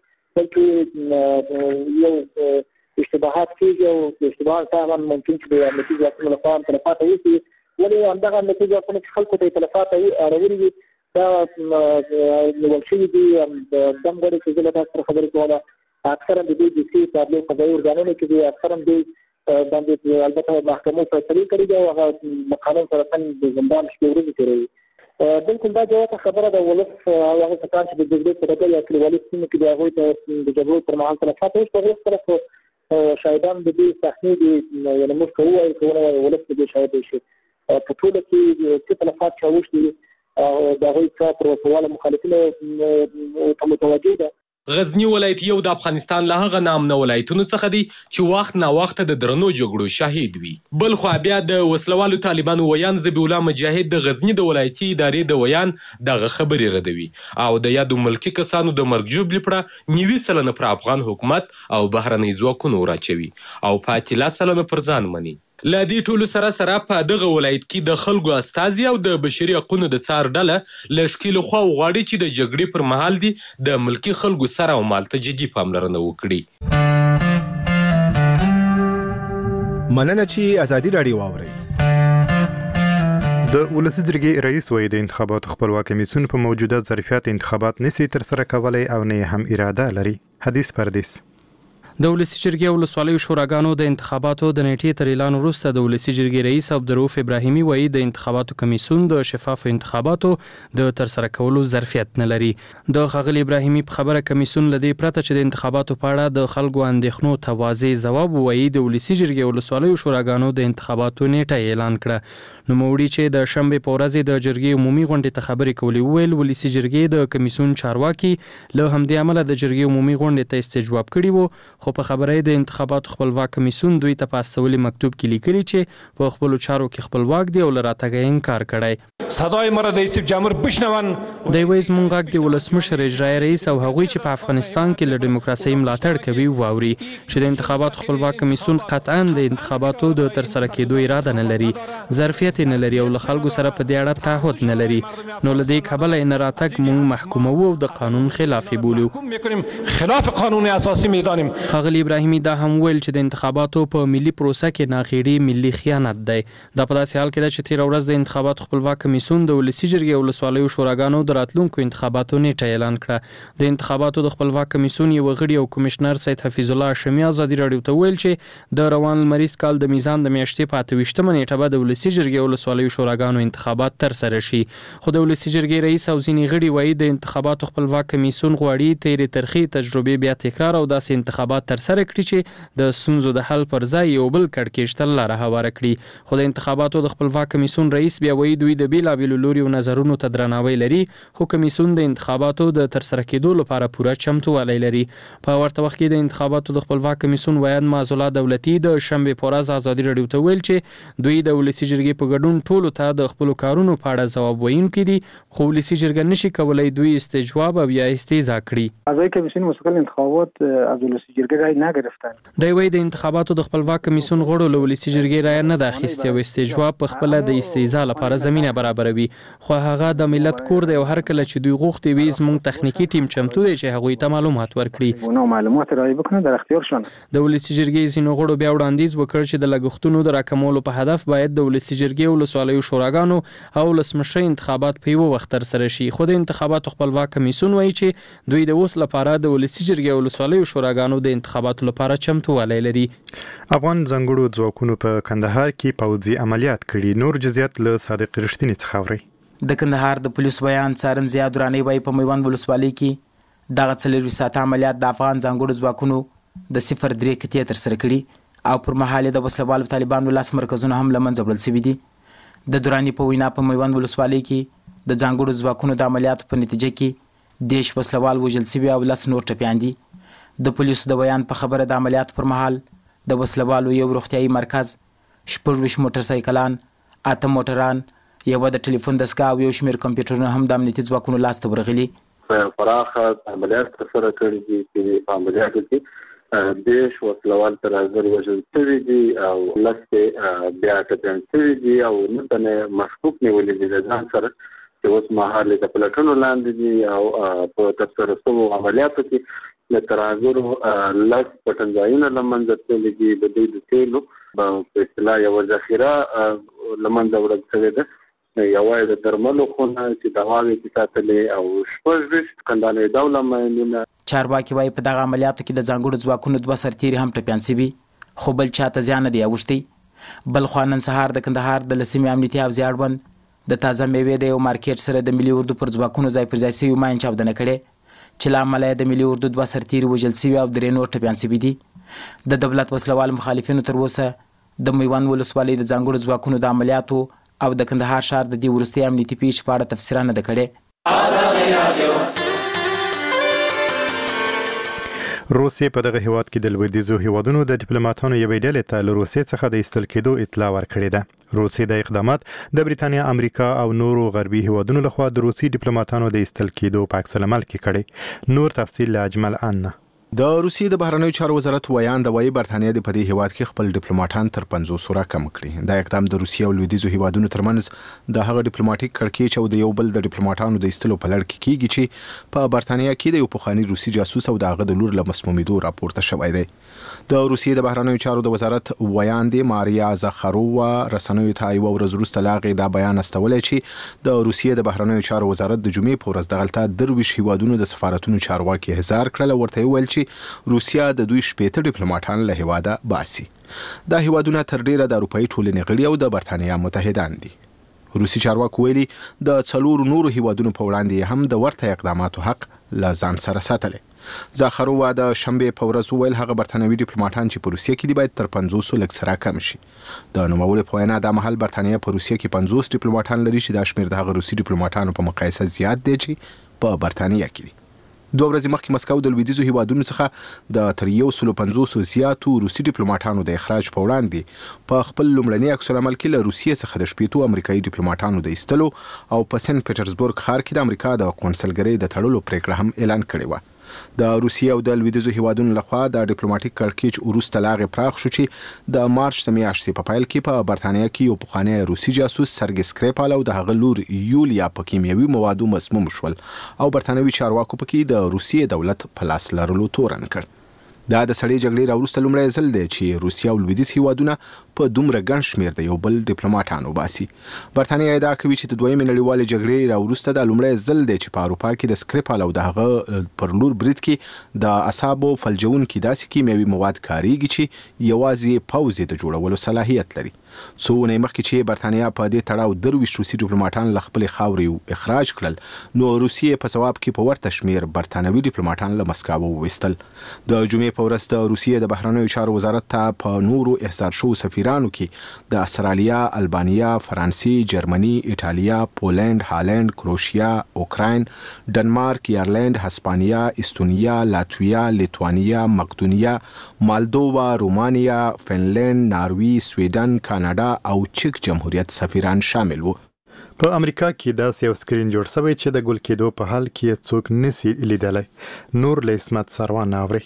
بلکې یو اشتباهات کېږي او د اشتباهات سره هم ممکن چې د امنیتي ځواکونو لخوا هم تلفات وشي. ولې همدغه امنیتي ځواکونه چې خلکو ته تلفات اړولي دي دا نیول شوي دي. دم غواړي چې زه له تاسو سره خبرې کوله، اکثرا د دوی د سي تابلو قضایي ارګانونو کې دي، اکثرا دوی باندې البته محکمو فیصلې کړي دي او هغه قانون سره سم د زندان شپې ورځې تېروي. بلکل دا جوته خبره ده. ولس او هغه کسان چې د جګړې په ډګر یا کلیوالي سیمو کې دي هغوی ته د جګړو پر مهال تلفات وشته، ولس سره خو شاهدان د دې صحنې دي، یعنې موږ که ووایو که ونه وایو ولس د دې شاهد شي. په ټوله کې څه تلفات چې اوښتي د هغوی څخه پر وسلواله مخالفینو ته متوجه ده. غزني ولایت یو د افغانستان له هغه نامنه ولایتونو څخه دی چې وخت نا وخت د درنو جګړو شاهد وي. بل خو بیا د وسلوالو طالبانو ویان ذبیح الله مجاهد د غزني د ولایتي ادارې د ویان دغه خبرې ردوي او د یادو ملکي کسانو د مرګ ژوبلې پړه نوي سلنه پر افغان حکومت او بهرنۍ ځواکونو وراچوي او پاتې لس سلنه پر ځان مني. له دې ټولو سره سره په دغه ولایت کې د خلکو استازي او د بشري حقوقو د څار ډله له ښکېلو خواو غواړي چې د جګړې پر مهال دي د ملکي خلکو سر او مال ته جدي پاملرنه وکړي. مننه چې ازادي راډیو واورئ. د ولسي جرګې رئیس وایي د انتخاباتو خپلواک کمیسیون په موجوده ظرفیت انتخابات نشي ترسره کولی او نه هم اراده لري. حدیث پردیس. د ولسي جرګې او ولسوالیو شوراګانو د انتخاباتو د نیټې تر اعلان وروسته د ولسي جرګې رئیس عبدالرؤف ابراهیمي وایي د انتخاباتو کمیسیون د شفافو انتخاباتو د ترسره کولو ظرفیت نه لري. د ښاغلي ابراهیمي په خبره کمیسیون له دې پرته چې د انتخاباتو په اړه د خلکو اندېښنو ته واضح ځواب ووایي د ولسي جرګې او ولسوالیو شوراګانو د انتخاباتو نیټه اعلان کړه. نوموړي چې د شنبې په ورځ د جرګې عمومي غونډې ته خبرې کولې وویل ولسي جرګې د کمیسیون چارواکي له همدې امله د جرګې عمومي غونډې ته استجواب کړي وو، خو په خبره د انتخاباتو خپلواک کمیسیون دوی ته په استولي مکتوب کې لیکلي چې په خپلو چارو کې خپلواک دی او له راتګه انکار کړی. صدای ما را د رئیس جمهور بشنون. دی وایي زموږ غږ د ولسمشر اجرایي رئیس او هغوی چې په افغانستان کې له ډیموکراسۍ ملاتړ کوي واوري چې د انتخاباتو خپلواک کمیسیون قطعا د انتخاباتو د ترسره کېدو اراده نه لري، ظرفیت نه لري او له خلکو سره په دې اړه تعهد نه لري. نو له دې کبله یې نه راتګ موږ محکوموو او د قانون خلاف یې بولو. خلاف قانون اساسي میدانیم. ښاغلي ابراهیمي دا هم ویل چې د انتخاباتو په ملي پروسه کې ناغېړي ملي خیانت دی. دا په داسې حال کې ده چې تېره ورځ د انتخاباتو خپلواک کمیسیون د ولسي جرګې او ولسوالیو شوراګانو د راتلونکو انتخاباتو نیټه اعلان کړه. د انتخاباتو د خپلواک کمیسیون یو غړي او کمشنر سید حفیظ الله هاشمي ازادي راډیو ته ویل چې د روان لمریز کال د میزان د میاشتې په اته ویشتمه نیټه به د ولسي جرګې او ولسوالیو شوراګانو انتخابات ترسره شي. خو د ولسي جرګې رئیس او ځینې غړي وایي د انتخاباتو خپلواک کمیسیون غواړي تېرې ترخې تجربې بیا تکرار او داسې انتخابات ترسره کړي چې د ستونزو د حل پر ځای یو بل کړکېچ ته لاره هواره کړي. خو د انتخاباتو د خپلواک کمیسیون رئیس بیا وایي دوی د بېلابېلو لوریو نظرونو ته درناوی لري، خو کمیسیون د انتخاباتو د ترسره کېدو لپاره پوره چمتووالی لري. په ورته وخت کې د انتخاباتو د خپلواک کمیسیون ویان معزالله دولتي د شنبې په ورځ ازادي راډیو ته ویل چې دوی د ولسي جرګې په ګډون ټولو ته د خپلو کارونو په اړه ځواب ویونکي دي، خو ولسي جرګه نشي کولی دوی استجواب او یا استهزا کړي. اعضای کمیسیون مستقل انتخابات از ولسی جرګه رای نگرفتن. د وی د انتخاباتو د خپلواک کمیسیون غړو له ولسی جرګې رای نه د اخیستي او استجواب په خپل د استیزا لپاره زمينه برابروي، خو هغه د ملت کور دی او هر کله چې دوی غوښتي وي زموږ تخنیکی ټیم چمتو دی چې هغوی ته معلومات ورکړي. نو معلومات رای بکنه در اختیار شون. د ولسی جرګې زینو غړو بیا وړاندیز وکړ چې د لګښتونو د راکمولو په هدف باید د ولسی جرګې او ولسوالیو شوراګانو او ولسمشر انتخابات په یو وخت تر سره شي. خو د انتخاباتو خپلواک کمیسیون وایي چې دوی د اوس لپاره د ولسی جرګې او ولسوالیو شوراګانو د انتخاباتو لپاره چمتووالی لري. افغان ځانګړو ځواکونو په کندهار کې پوځي عملیات کړي. نور جزئیات له صادق رښتینی څخه اورئ. د کندهار د پولیس بیان څارن زیاد دراني وای په میوند ولسوالۍ کې دغه څلور ساعته عملیات د افغان ځانګړو ځواکونو د صفر درې کتې تر سره کړي او پر مهال د وسلوالو طالبانو لاس مرکزونه هم لمنځه وړل شوي دي. د دراني په وینا په میوند ولسوالۍ کې د ځانګړو ځواکونو د عملیاتو په نتیجه کې دیش وسلوال وژل شوي او لس نور ټپیان دي. د پولیسو د بیان په خبره د عملیاتو پر مهال د وسلوالو یو روغتیايي مرکز، شپږ ویشت موټر سایکلان، اته موټران، یو د ټلیفون دستګاه او یو شمېر کمپیوټرونه هم د امنیتي ځواکونو لاسته ورغلي. پراخه عملیات ترسره کړي دي چې په عملیاتو کې دیش وسلوال تر هزار وژل شوي دي او لس بیا ټپیان شوي دي او نه تنې مشکوک نیولي دي د ځان سره چې اوس مهال د پلټنو لاندې دي او په ترسره شوو عملیاتو کې د ترازورو لس پټنځایونه لمنځه تللي دي. د دوی د تیلو په اصطلاح یوه ذخیره لمنځه وړل شوې ده، یوه د درملو خونه چې دواوې کې ساتلې او شپږ ویشت قندانې ډوله ماینونه. چارواکي وایي په دغه عملیاتو کې د ځانګړو ځواکونو دوه سرتیري هم ټپیان شوي خو بل چاته زیان نه دی اوښتی. بل خوا نن سهار د کندهار د لسمې امنیتي حوزې اړوند د تازه میوې د یو مارکیټ سره د ملي اردو پر ځواکونو ځای پر ځای شوي ماین چاودنه کړې چې له امله د ملي اردو دوه سرتیري وژل شوي او درې نور ټپیان شوي دي. د دولت وسلوال مخالفینو تر اوسه د میوند ولسوالۍ د ځانګړو ځواکونو د عملیاتو او د کندهار ښار د دې وروستۍ امنیتي پیښې په اړه تفسیره نه ده کړې. روسیې په دغه هیواد کې د لویدیځو هیوادونو د ډیپلوماټانو یوې ډلې ته له روسیې څخه د ایستل کېدو اطلاع ورکړې ده. روسیې د اقدامات د بریتانیا، امریکا او نورو غربي هیوادونو لخوا د روسي ډیپلوماټانو د ایستل کېدو په عکس العمل کې کړي. نور تفصیل له اجمل ان. د روسیې د بهرنیو چارو وزارت ویان د وایي برتانیا د پدې هیواد کې خپل ډیپلوماټان تر پنځوس را کم کړي. دا اقدام د روسیې او لویدیځو هیوادونو ترمنځ د هغه ډیپلوماټیک کړکېچ او د یو بل د ډیپلوماټانو د ایستلو په لړ کې کیږي چې په برتانیا کې د یو پخوانی روسي جاسوس او د هغه د لور له مسمومیدو راپورته شوی دی. د روسیې د بهرنیو چارو د وزارت ویان دی ماریا زاخارووا رسنیو ته یو ورځ وروسته لاغې دا بیان استولی چې د روسیې د بهرنیو چارو وزارت د جمعې په ورځ دغلته درویش هیوادونو د سفارتونو چارواکي هزار کړل او ورته ویل چې روسیه د دوی شپېته ډیپلوماټان له هیواده باسي. دا هیوادونه تر ډیره د اروپایي ټولنې غړي او د برتانیا متحدان دي. روسي چارواکو ویلي د څلورو نورو هیوادونو په وړاندې هم د ورته اقداماتو حق له ځان سره ساتلی. زاخارووا د شنبې په ورځ وویل هغه برتانوي ډیپلوماټان چې په روسیه کې دي باید تر پنځوسو لږ څه راکم شي. د نوموړي په وینا دا مهال برتانیا په روسیه کې پنځوس ډیپلوماټان لري چې دا شمېر د هغه روسي ډیپلوماټانو په مقایسه زیات دی چې په برتانیا کې دي. دوه ورځې مخکې مسکو د لویدیځو هیوادونو څخه د تر یو سلو پنځوسو زیاتو روسي ډیپلوماټانو د اخراج په وړاندې په خپل لومړني عکس العمل کې له روسیې څخه د شپېتو امریکایي ډیپلوماټانو د ایستلو او په سنت پیټرزبورګ ښار کې د امریکا د قونسلګرۍ د تړلو پریکړه هم اعلان کړې وه. د روسیې او د لویدیځو هیوادونو لخوا د ډیپلوماټیک کړکېچ وروسته لاغې پراخ شو چې د مارچ د میاشتې په پیل کې په برتانیا کې یو پخوانی روسي جاسوس سرګی سکریپال او د هغه لور یولیا په کیمیاوي موادو مسموم شول او برتانوي چارواکو پکې د روسیې دولت په لاس لرلو تورن کړ. دا د سړې جګړې راوروسته لومړی ځل دی چې روسیه او لویدیځ هیوادونه په دومره ګڼ شمېر د یو بل ډیپلوماټان وباسي. برتانیا ادعا کوي چې د دویمې نړیوالې جګړې راوروسته دا لومړی ځل دی چې په اروپا کې د سکریپال او د هغه پر لور برید کې د اعصابو فلجونکي داسې کیمیاوي مواد کاریږي چې یوازې پوځ یې د جوړولو صلاحیت لري. څو اونۍ مخکې چې برتانیا په دې تړاو درویشت روسي ډیپلوماټان له خپلې خاورې اخراج کړل نو روسیې په ځواب کې په ورته شمېر برتانوي ډیپلوماټان له مسکو وویستل. د جمعې په ورځ د روسیې د بهرنیو چارو وزارت ته په نورو احضار شوو سفیرانو کې د استرالیا، البانیا، فرانسې، جرمني، ایټالیا، پولند، هالند، کروشیا، اوکراین، ډنمارک، ایرلند، هسپانیا، استونیا، لاتویا، لیتوانیا، مقدونیا، مالدووا، رومانیا، فنلند، ناروی، سویډن، کاناډا او چک جمهوریت سفیران شامل وو. په امریکا کې داسې یو سکرین جوړ شوی چې د ګل کېدو په حال کې څوک نسی لیدلی. نور له اسمت سروان اوري.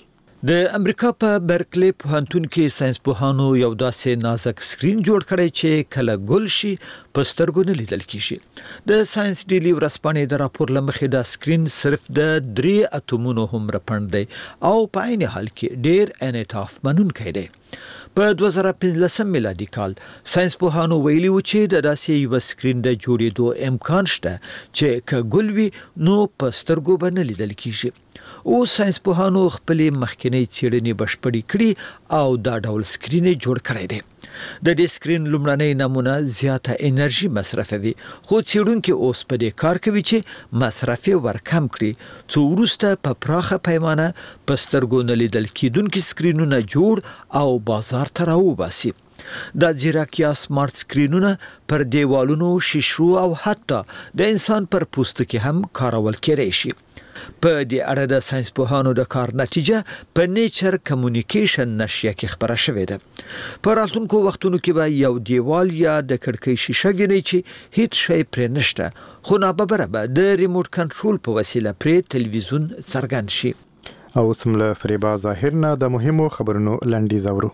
د امریکا په برکلی پوهنتون کې ساينس پوهانو یو داسې نازک سکرین جوړ کړی چې کله ګل شي په سترګو نه لیدل کیږي. د ساينس ډیلی ورځپاڼې د راپور لمخې دا سکرین صرف د درې اتومونو هم رپند دی او په عین حال کې ډیر انعطاف منونکی دی. په دوه زره پنځلسم میلادي کال ساينس پوهانو ویلي و چې د داسې یو سکرین د جوړېدو امکان شته چې که ګل وي نو په سترګو به نه لیدل کیږي. او ساينس پوهانو خپلې مخکینی څېړنې بشپړې کړي او دا ډول سکرین جوړ کړی دی. د دې سکرین لومړنۍ نمونه زیاته انرژي مصرفوي خو څېړونکي اوس په دې کار کوي چې مصرف یې ورکم کړي څو وروسته په پراخه پیمانه په سترګو نه لیدل کیدونکي سکرینونه جوړ او بازار ته راوباسي. دا ځیرک یا سمارټ سکرینونه پر دیوالونو، شیشو او حتی د انسان پر پوستکي هم کارول کېدای شي. په دې اړه د ساينس پوهانو د کار نتیجه په نیچر کمیونیکیشن نشریه کې خبره شوې ده. په راتلونکو وختونو کې به یو دیوال یا د کړکۍ شیشه ویني چې هیڅ شی پرې نشته خو ناببره به د ریموټ کنټرول په وسیله پرې تلویزیون څرګند شي. او سمله فریبا ظاهر نه د مهمو خبرونو لنډیز اورو.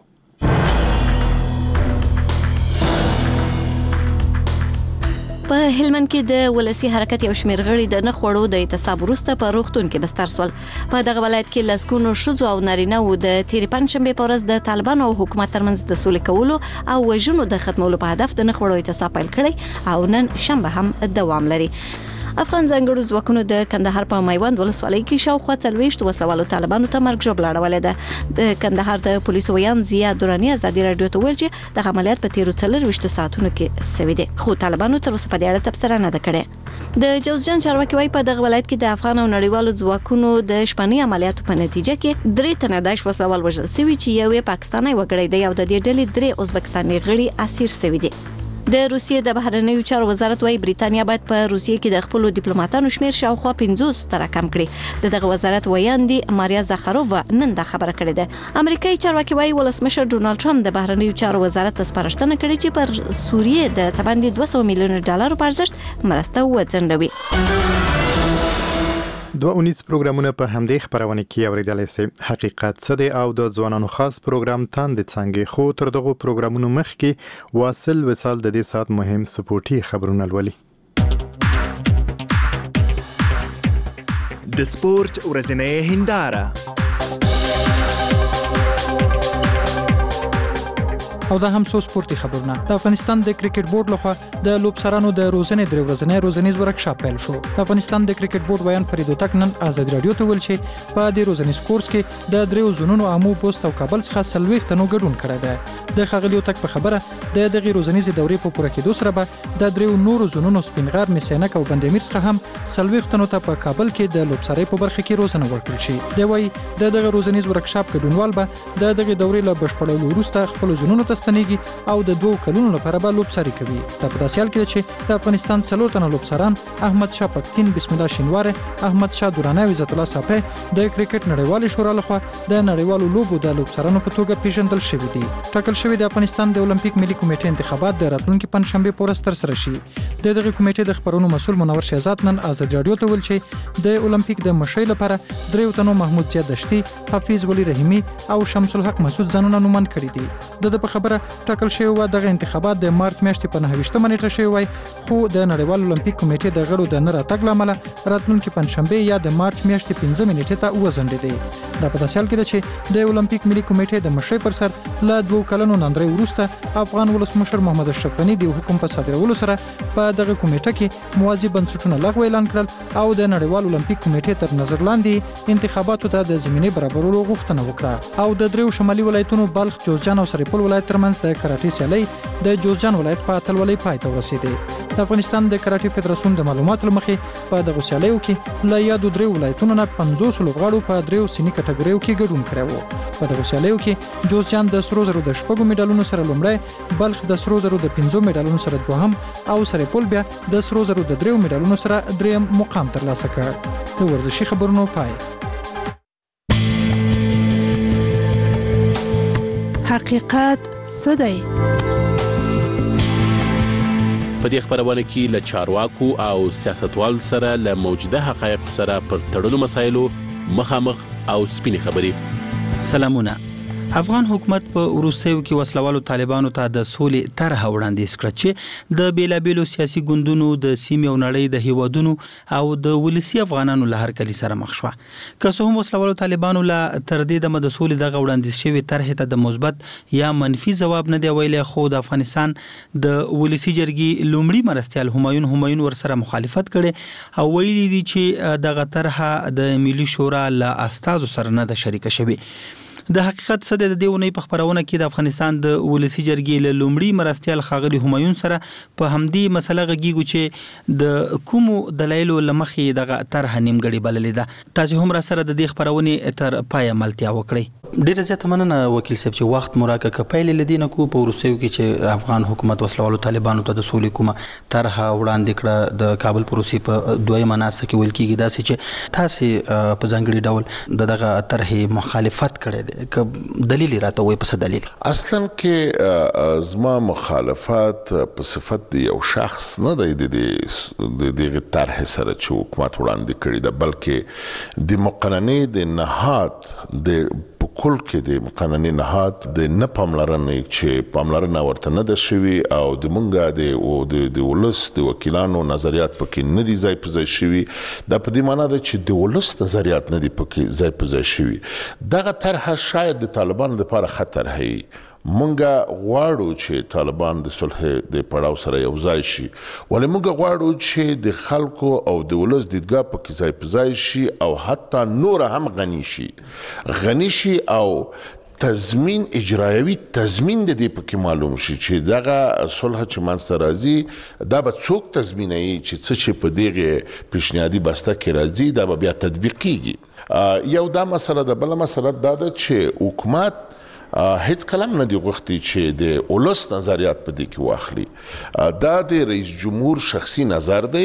په هلمند کې د ولسی حرکت یو شمېر غړي د نخوړو د اعتصاب وروسته په روغتون کې بستر سول. په دغه ولایت کې لسګونو ښځو او نارینه‌و د تېرې پنجشنبې په ورځ د طالبانو او حکومت ترمنځ د سولې کولو او وژنو د ختمولو په هدف د نخوړو اعتصاب پیل کړی او نن شنبه هم دوام لري. افغان ځانګړو ځواکونو د کندهار په میوند ولسوالۍ کې شاوخوا څلوېښت وسلوالو طالبانو ته مرګ ژوبله اړولې ده. د کندهار د پولیسو ویان ضیا دراني ازادي راډیو ته ویل چې دغه عملیات په تیرو څلوېښتو ساعتونو کې سوي دي خو طالبانو تر اوسه په دې اړه تبصره نه ده کړې. د جوزجان چارواکي وايي په دغه ولایت کې د افغان او نړیوالو ځواکونو د شپنۍ عملیاتو په نتیجه کې درې تنه داعش وسلوال وژل شوي چې یو یې پاکستاني وګړی دی او د دې ډلې درې ازبکستاني غړي اسیر شوي دي. د روسیې د بهرنیو چارو وزارت وايي بریتانیا باید په روسیې کې د خپل ډیپلوماټانو شمیر شاوخوا پنځوس تر کم کړي. د دغه وزارت ویاندې ماریا زاخارووا نن دا خبره کړې ده. امریکایي چارواکي وايي ولسمشر ډونالد ټرمپ د بهرنیو چارو وزارت ته سپارښتنه کړې چې پر سوریې د څه باندې دوه سوه میلیونه ډالرو په ارزښت مرسته وځنډوي. دوه اونیز پروګرامونه په همدې خبرونه کې اوریدلای شئ. حقیقت څه دی او د ځوانانو خاص پروګرام تاند څنګه خو تر دغه پروګرامونو مخکې واصل وصال د دې سات مهم سپورتي خبرونه لولي. د سپورت ورځنۍ هنداره او دا هم څو سپورتي خبرونه. د افغانستان د کرکټ بورډ لخوا د لوبسرانو د روزنې درې ورځنی روزنیز ورکشاپ پیل شو. د افغانستان د کرکټ بورډ ویان فرید وتک نن ازادي راډیو ته ویل چې په دې روزنیز کورس کې د دریو زونونو عامو پوسټ او کابل څخه څلوېښت تنو ګډون کړی دی. د ښاغلي وتک په خبره د دغې روزنیزې دورې په پوره کېدو سره به د دریو نورو زونونو سپینغر، مسینک او بندامیر څخه هم څلوېښت تنو ته په کابل کې د لوبسرۍ په برخه کې روزنه ورکړل شي. دی وايي د دغه روزنیز ورکشاپ ګډونوال به د دغې دورې له بشپړولو وروسته خپل زونونو ته ستنېږي او د دوه کلونو لپاره به لوبسري کوي. دا په داسې حال کې چې د افغانستان څلور تنه لوبسران احمد شاه پښتين، بسم الله شینواره، احمد شاه درانی او عزت الله صافی د کرکټ نړیوال شورا لخوا د نړیوالو لوبو د لوبسرانو په توګه پیژندل شوي دي. ټاکل شوی د افغانستان د اولمپیک ملي کمیټې انتخابات د راتلونکي پنځشنبه په ورځ ترسره شي. د دغه کمیټې د خبرونو مسؤل منور شهزاد نن ازادي راډیو ته ویل چې د اولمپیک د مشرۍ لپاره دریو تنو محمود زیاد دشتي، حفیظ ولی رحیمی او شمس الحق مسعود ځانونه نوماند کړي دي. د په خبره ټاکل شوی و دغه انتخابات د مارچ میاشتې په نهه ویشتمه نیټه شوی وای خو د نړیوال اولمپیک کمیټې د غړو د نه راتګ له امله راتلونکي پنځشنبه یا د مارچ میاشتې پنځمې نیټې ته وځنډېدې. دا په داسې حال کې ده چې د اولمپیک ملي کمیټې د مشرۍ پر سر له دوه کلونو نندرې وروسته افغان ولسمشر محمد اشرف غني د حکم په صادرولو سره په دغه کمیټه کې موازي بنسټونه لغوه اعلان کړل او د نړیوال اولمپیک کمیټې تر نظر لاندې انتخاباتو ته د زمینې برابرولو غوښتنه وکړه. او د دریو شمالي ولایتونو بلخ، جوزجان او سرپل ولایت ترمنځ د کراټې سیالۍ د جوزجان ولایت په اتلولۍ پای ته ورسېدې. د افغانستان د کراټې فدراسیون د معلوماتو له مخې په دغو سیالیو کې له یادو دریو ولایتونو نه پنځوس لوبغاړو په دریو سني کټګوریو کې ګډون کړی و. په دغو سیالیو کې جوزجان د سرو زرو د شپږو میډالونو سره لومړی، بلخ د سرو زرو د پنځو میډالونو سره دوهم او سرپل بیا د سرو زرو د دریو میډالونو سره دریم مقام ترلاسه کړ. د ورزشي خبرونو پای. حقیقت څه دی؟ په دې خبرونه کې له چارواکو او سیاستوالو سره له موجوده حقایقو سره پر تړلو مسایلو مخامخ او سپینې خبرې. سلامونه. افغان حکومت په وروستیو کې وسلوالو طالبانو ته د سولې طرح وړاندیز کړ چې د بیلابیلو سیاسي ګوندونو د سیمې او نړۍ د هیوادونو او د ولسی افغانانو له هرکلي سره مخ شو. که څه هم وسلوالو طالبانو له تر دې دمه د سولې دغه وړاندیز شوی طرح ته د مثبت یا منفي ځواب نه دی ویلی، خو د افغانستان د ولسی جرګې لومړي مرستیال همایون همایون ورسره مخالفت کړي او ویلي دي چې دغه طرح د ملي شورا له استازو سره نه ده شریکه شوی. د حقیقت څه د دې ونې په خبرونه کې د افغانستان د ولسی جرګې له لومړي مرستیال ښاغلي همایون سره په همدې مسله غږیږو چې د کومو دلایلو له مخې دغه طرح نیمګړې بللې ده. تاسو هم را سره د دې خبرونې تر پایه ملتیا وکړئ. ډیره زیاته مننه وکیل صاحب چې وخت مو راکړ. که پیل لدینه کو په وروستیو کې چې افغان حکومت وسلوالو طالبانو ته د سولې کومه طرح وړاندې کړه د کابل پروسې په دویمه ناسته کې ویل کېږي داسې چې تاسې په ځانګړي ډول دغه طرحې مخالفت کړی دی، که دلیل راته وایي په څه دلیل؟ اصلا کې زما مخالفت په صفت د یو شخص نه دی د دغه طرح سره چې حکومت وړاندې کړی ده، بلکې د مقننې د نهاد د په کل کې د مقننې نهاد د نه پاملرنې چې پاملرنه ورته نه ده شوي او د مونږه د ولس د وکیلانو نظریات پکې نه دي ځای په ځای شوي. دا په دې معنا ده چې د ولس نظریات نه دي پکې ځای په ځای شوي. دغه طرحه شاید د طالبانو لپاره خطر هي. مونږه غواړو چې طالبان د صلح د پړاو سره یو ځای شي، ولې مونږه غواړو چې د خلکو او د ولس دیدګاه پکې ځای په ځای شي او حتی نور هم غني شي غني شي او تضمین اجرایوي تضمین د دې پکې معلوم شي چې دغه صلح چې منځته راځي دا به څوک تضمینوي چې څه چې په دغه پیشنهادي بسته کې راځي دا به بیا تطبیق کیږي. یو دا مسله ده. بله مسله دا ده چې حکومت هیڅ کلام نه دی غوښتي چې د ولس نظریات په دې کې واخلي. دا د رئیس جمهور شخصي نظر دی،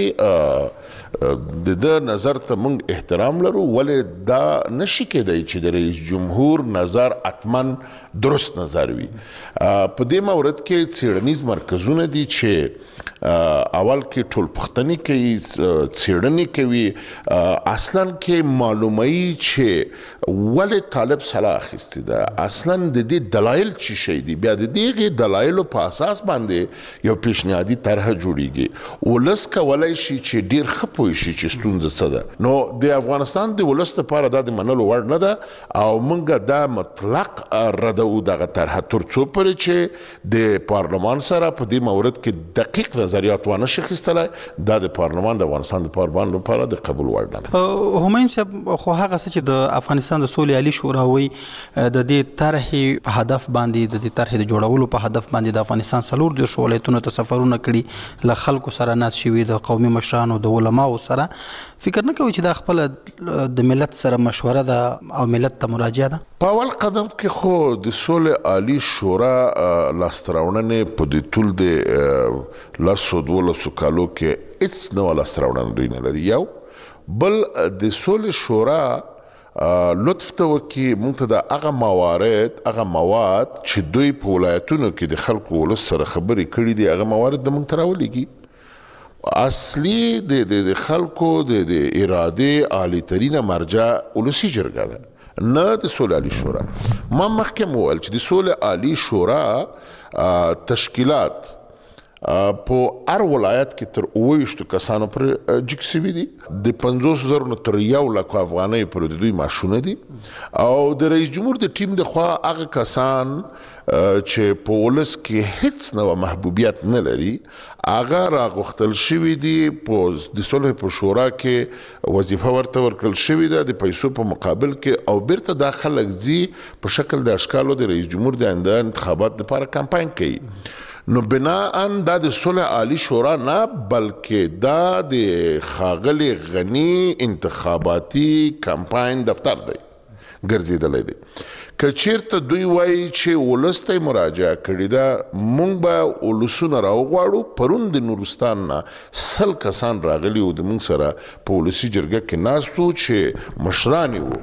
د ده نظر ته موږ احترام لرو، ولې دا نشي کېدی چې د رئیس جمهور نظر اتمن درست نظر وي. په دې مورد کې څیړنیز مرکزونه دي چې اول کې ټول پوښتنې کوي، څیړنې کوي، اصلا کې معلوموي چې ولې طالب سلا اخیستې ده، اصلا د دې دلایل چې شي دي، بیا د دې دلایلو په اساس باندې یو پیشنهادي طرح جوړیږي. ولس کولای شي چې ډیر ښه پوه شي چې ستونزه څه ده. نو د افغانستان د ولس لپاره دا د منلو وړ نه ده او موږ دا مطلق ردو دغه طرح تر څو پورې چې د پارلمان سره په دې مورد کې دقیق نظریات ونه شي اخیستلی، دا د پارلمان د افغانستان د پارلمان لپاره د قبول وړ نه ده. همایون صاحب، خو هغه څه چې د افغانستان د سولې عالي شورا وایي د دې طرحې په هدف باندې د دې طرحې د جوړولو په هدف باندې د افغانستان څلور دېرش ولایتونو ته سفرونه کړي، له خلکو سره ناست شوي، د قومي مشرانو د علماو سره. فکر نه کوي چې دا خپله د ملت سره مشوره ده او ملت ته مراجعه ده؟ په اول قدم کې خو د سولې عالي شورا لاسته راوړنې په دې ټول د لسو دولسو کالو کې هېڅ نوه لاسته راوړنه دوی نه لري. یو بل د سولې شورا لطف ته وکړي موږ ته د هغه موارد هغه مواد چې دوی په ولایتونو کې د خلکو ولس سره خبرې کړي دي هغه موارد د موږ ته راولېږي. اصلي د خلکو د ارادې عالی ترینه مرجع ولسي جرګه ده، نه د سولې عالي شورا. ما مخکې وویل چې د سولې عالي شورا تشکیلات په هر ولایت کې تر اوه ویشتو کسانو پر جګ سوي دي، د پنځوسو زرو نه تر یو لکو افغانۍ پورې د دوی معاشونه دي او د رئیس جمهور د ټیم د خوا هغه کسان چې په ولس کې هیڅ نوع محبوبیت نه لري هغه راغوښتل شوي دي، په د صلح په شورا کې وظیفه ورته ورکړل شوې ده د پیسو په مقابل کې او بیرته دا خلک ځي په شکل د اشکالو د رئیس جمهور د آینده انتخابات لپاره کمپاین کوي. نو بناءً دا د صلح عالی شورا نه بلکې دا د ښاغلي غني انتخاباتي کمپاین دفتر دی ګرځېدلی دی. که چیرته دوی وایي چې ولس ته یې مراجعه کړې ده، موږ به ولسونه راوغواړو. پرون د نورستان نه سل کسان راغلي وو د موږ سره په ولسي جرګه کې ناست وو چې مشران یې وو.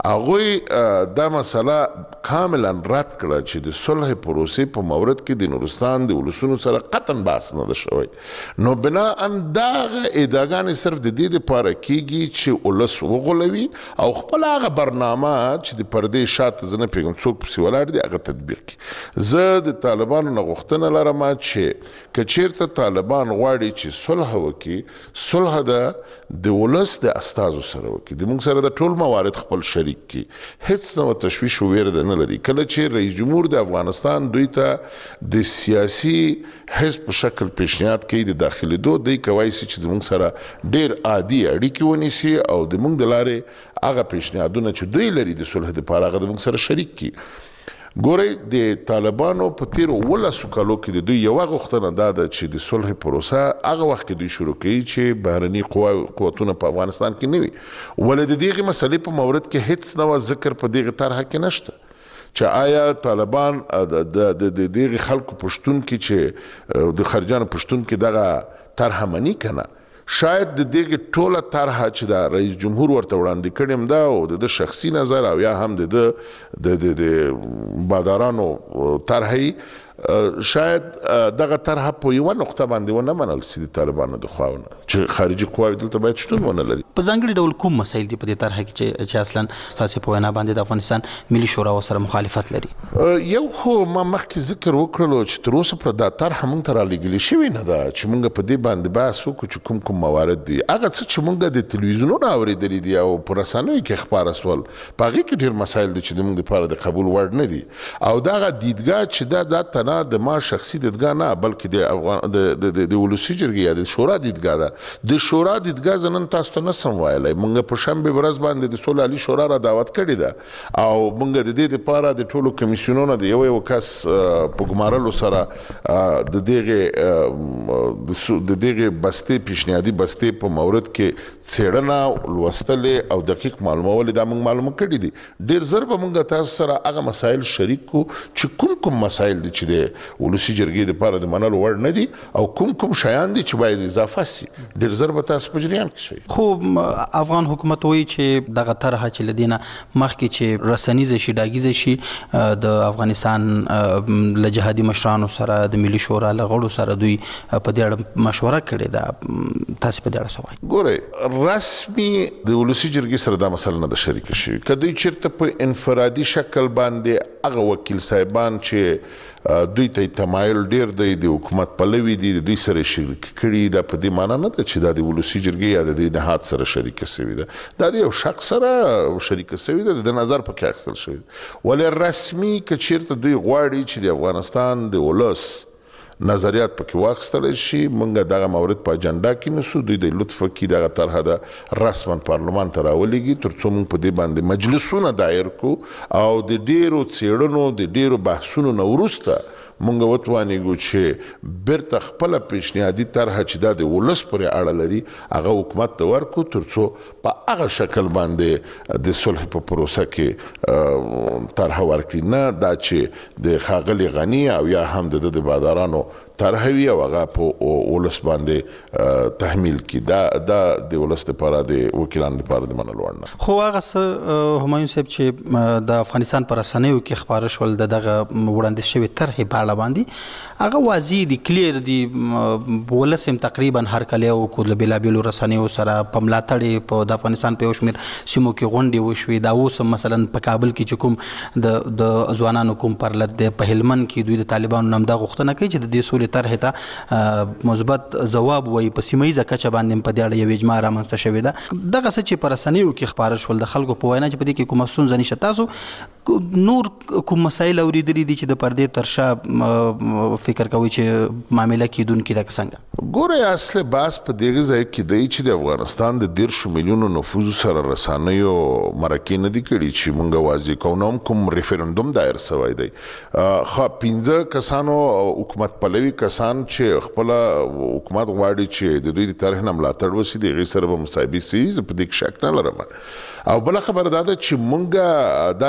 هغه دا مسله کاملا رد کړه چې د صلح پروسې په مورد کې د نورستان د ولسونو سره قطعا بحث نه ده شوی. نو بنا ان دغه ادعاګانې صرف د دې لپاره کیږي چې ولس وغولوي او خپل هغه برنامه چې د پردې شاته زه نه پوهېږم څوک پسې ولاړ دي هغه تطبیق کړي. زه د طالبانو نه غوښتنه لرم چې که چېرته طالبان غواړي چې صلح وکړي، صلح ده د ولس د استازو سره وکړي، د موږ سره د ټول موارد خپل شریک کړي، هیڅ ډول تشویش او ویره نه لري. کله چې رئیس جمهور د افغانستان دوی ته د سیاسي حزب په شکل پیشنهاد کوي د داخلېدو، دوی کولی شي چې زموږ سره ډېر عادي اړیکې ونیسي او د موږ د لارې هغه پیشنهادونه چې دوی لري د صلح دپاره هغه د موږ سره شریک کړي. ګورئ د طالبانو په تیرو اوولسو کالو کې د دوی یوه غوښتنه دا ده چې د صلح پروسه هغه وخت کې دوی شروع کوي چې بهرني قوتونه په افغانستان کې نه وي. ولې د دغې مسلې په مورد کې هیڅ ډول ذکر په دغې طرحه کې نشته چې آیا طالبان د دغې خلکو پشتون کې چې د خارجانو پشتون کې دغه طرحه مني که نه. شاید د دغې ټوله طرحه چې دا رئیس جمهور ورته وړاندې کړې هم ده او د ده شخصي نظر او یا هم د ده د بادارانو طرحه شاید دغه طرحه په یوه نقطه باندې ونه منل سي د طالبانو د خوا نه چې خارجي قواوې دلته باید شتون ونه لري. په ځانګړي ډول کوم مسایل دي په دې طرحه کې چې چې اصلا ستاسې په وینا باندې د افغانستان ملي شورا ورسره مخالفت لري؟ یو خو ما مخکې ذکر وکړلو چې تر اوسه پر دا طرحه موږ ته رالیږلې شوې نه ده چې موږ په دې باندې بحث وکړو چې کوم کوم موارد دي. هغه څه چې موږ د تلویزیونونو اورېدلي دي او په رسنیو کې خپاره سول په هغې کې ډېر مسایل دي چې د موږ دپاره د قبول وړ نه دي او دغه دیدګاه چې دا دا تنه د ما شخصي دیدګاه نه بلکې د افغان د ولسي جرګې یا د شورا دیدګاه ده. د شورا دیدګاه زه نن تاسو ته نسم ویلی. موږ په شنبې ورځ باندې د صلح علي شورا را دعوت کړې ده او موږ د دې دپاره د ټولو کمیسیونونو د یو یو کس په ګمارلو سره د دغې د دغې بستې پیشنهادي بستې په مورد کې څېړنه لوستلې او دقیق معلومول دا موږ معلومه کړي دي. ډېر ژر به موږ تاسو سره هغه مسایل شریک کړو چې کوم کوم مسایل دي چې د ولسي جرګې دپاره د منلو وړ نه دي او کوم کوم شیان دي چې باید اضافه سي. ډېر ژر به تاسو په جریان کې شئ. خو افغان حکومت وایي چې دغه طرحه چې له دې نه مخکې چې رسنیزه شي ډاګیزه شي د افغانستان له جهادي مشرانو سره د ملي شورا له غړو سره دوی په دې اړه مشوره کړې ده. تاسو په دې اړه څه وایئ؟ ګورئ رسمي د ولسي جرګې سره دا مسله نه ده شریکه شوې. که دوی چېرته په انفرادي شکل باندې هغه وکیل صاحبان چې دوی ته تمایل ډیر دی د حکومت پلوي دي د دوی سره شریک کړي دا په دې معنی نه ده چې دا د ولسي جرګې یا د دې نهاد سره شریکه شوې ده. دا د یو شخص سره شریکه شوې ده د نظر پکې اخیستل شوی ده. ولې رسمي که چېرته دوی غواړي چې د افغانستان د ولس نظریات پکې واخیستلی شي موږ دغه مورد په اجنډا کې نیسو. دوی د لطف وکړي دغه طرحه ده رسما پارلمان ته راولېږي تر څو موږ په دې باندې مجلسونه دایر کړو او د ډېرو څېړنو د ډېرو بحثونو نه وروسته موږ وتوانېږو چې بیرته خپله پیشنهادي طرحه چې دا د ولس پورې اړه لري هغه حکومت ته ورکړو تر څو په هغه شکل باندې د صلح په پروسه کې طرحه ورکړي، نه دا چې د ښاغلي غني او یا هم د د بادارانو طرحه وي او هغه په ولس باندې تحمیل کړي. دا دا د ولس دپاره د وکیلانو دپاره د منلو وړ نه. خو هغه څه همایون صاحب چې د افغانستان په رسنیو کې خپاره شول د دغه وړاندیز شوې طرحې په اړه باندې هغه واضح دي کلیر دي ولس هم تقریبا هرکلی وکړو له بېلابېلو رسنیو سره په ملاتړ په د افغانستان په یو شمېر سیمو کې غونډې وشوې. دا اوس هم مثلا په کابل کې چې کوم د د ځوانانو کوم پرلت دی په هلمند کې دوی د طالبانو نه هم دا غوښتنه کوي چې د دې سولې طرحې ته مثبت ځواب وایي. په سیمه ییزه کچه باندې په دې اړه یو اجماع رامنځته شوې ده. دغه څه چې په رسنیو کې خپاره شول د خلکو په وینا چې په دې کې کومه ستونزه نشته. تاسو نور کوم مسایل اورېدلي دي چې د پردې تر شا فکر کوي چې معامله کیدونکې ده که څنګه؟ ګورئ اصل بحث په دغه ځای کې دی چې د افغانستان د دېرشو میلیونو نفوذ سره رسنیو مرکې نه دي کړي چې موږ واضح کوو. نه هم کوم ریفرنډوم دایر شوی دی. خو پنځه کسانو حکومت پلوي کسان چې خپله حکومت غواړي چې د دوی د طرحې نه ملاتړ وشي د هغې سره به مصاحبې سوي. زه په دې کې شک نه لرم. او بله خبره دا ده چې موږ دا نه دي ویلي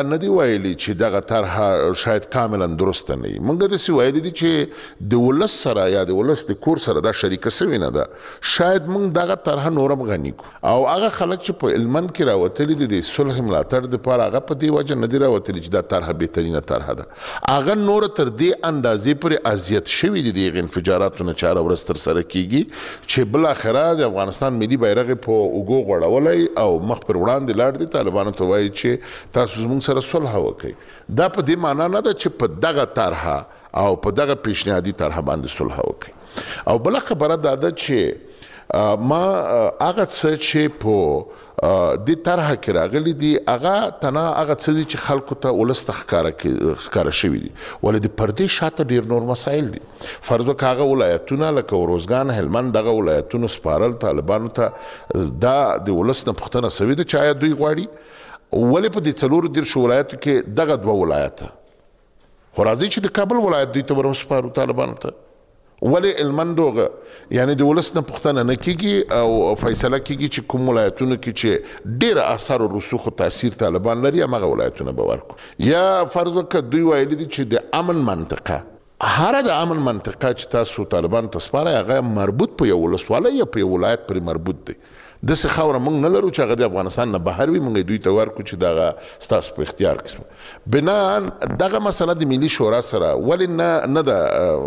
ویلي چې دغه طرحه شاید کاملا درسته نه وي. موږ داسې ویلي دي چې د ولس سره یا د ولس د کور سره دا شریکه سوې نه ده. شاید موږ دغه طرحه نورم غني کړو او هغه خلک چې په هلمند کې راوتلي دي د صلح ملاتړ دپاره هغه په دې وجه نه دي راوتلي چې دا طرحه بهترینه طرحه ده. هغه نور تر دې اندازې پورې اذیت شوي دي د هغې انفجاراتو نه چې هره ورځ ترسره کیږي چې بالاخره د افغانستان ملي بیرغ یې په اوږو غوړولی او مخ پر وړاندې لاړ دي. طالبانو ته وایي چې تاسو زموږ سره صلح وکړئ. دا په دې معنا نه ده چې په دغه طرحه او په دغه پیشنهادي طرحه باندې صلح وکړئ. او بله خبره دا ده چې ما هغه څه چې په د طرحه کې راغلي دي هغه تنه هغه څه دي چې خلکو ته ولس ته ښکاره شوي دي ولې د پردې شاته ډېر نور مسایل دي. فرض وکړه هغه ولایتونه لکه اروزګان هلمند دغه ولایتونو سپارل طالبانو ته دا د ولس نه پوښتنه سوې ده چې آیا دوی غواړي ولې په دې څلورو دېرشو ولایتو کې دغه دوه ولایته خو راځي چې د کابل ولایت دوی ته ورسپارو طالبانو ته ولې هلمند هغه یعنې د ولس نه پوښتنه نه کیږي او فیصله کیږي چې کوم ولایتونو کې چې ډېره اثر او رسوخ او تاثیر طالبان لري همغه ولایتونه به ورکړو. یا فرض وکړه دوی ویلي دي چې د امن منطقه هره د امن منطقه چې تاسو طالبان ته سپارئ هغه مربوط په یو ولسوالۍ یا په یو ولایت پورې مربوط دی. داسې خاوره موږ نه لرو چې هغه د افغانستان نه بهر وي موږ دوی ته ورکړو چې دغه ستاسو په اختیار کې بناء دغه مسله د ملي شورا سره ولې نه نه ده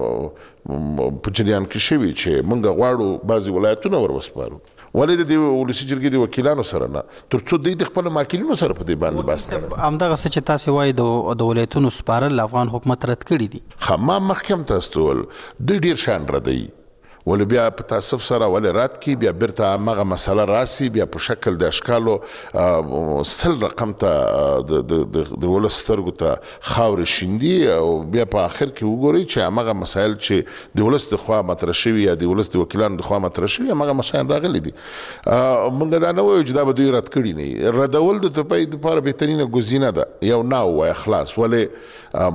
په جریان کې شوي چې موږ غواړو بعضې ولایتونه ور وسپارو ولې د ولسي جرګې د وکیلانو سره نه تر څو دوی د خپلو ماکلینو سره په دې باندې بحث کوي. همدغه څه چې تاسې وایي د ولایتونو سپارل افغان حکومت رد کړي دي. ښه ما مخکې هم تاسو ته وویل دوی ډېر شیان ردوي ولې بیا په تاسف سره ولې رد کی بیا بیرته همغه مسله راسي بیا په شکل د اشکالو سل رقم ته د ولس سترګو ته خاورې شیندي او بیا په آخر کې وګورئ چې همغه مسایل چې د ولس د خوا مطرح شوي یا د ولس د وکیلانو د خوا مطرح شوي همغه مسایل راغلي دي. موږ دا نه وایو چې دا به دوی رد کړي نه ردول د طبعي دپاره بهترینه ګزینه ده یو نه ووایه خلاص ولې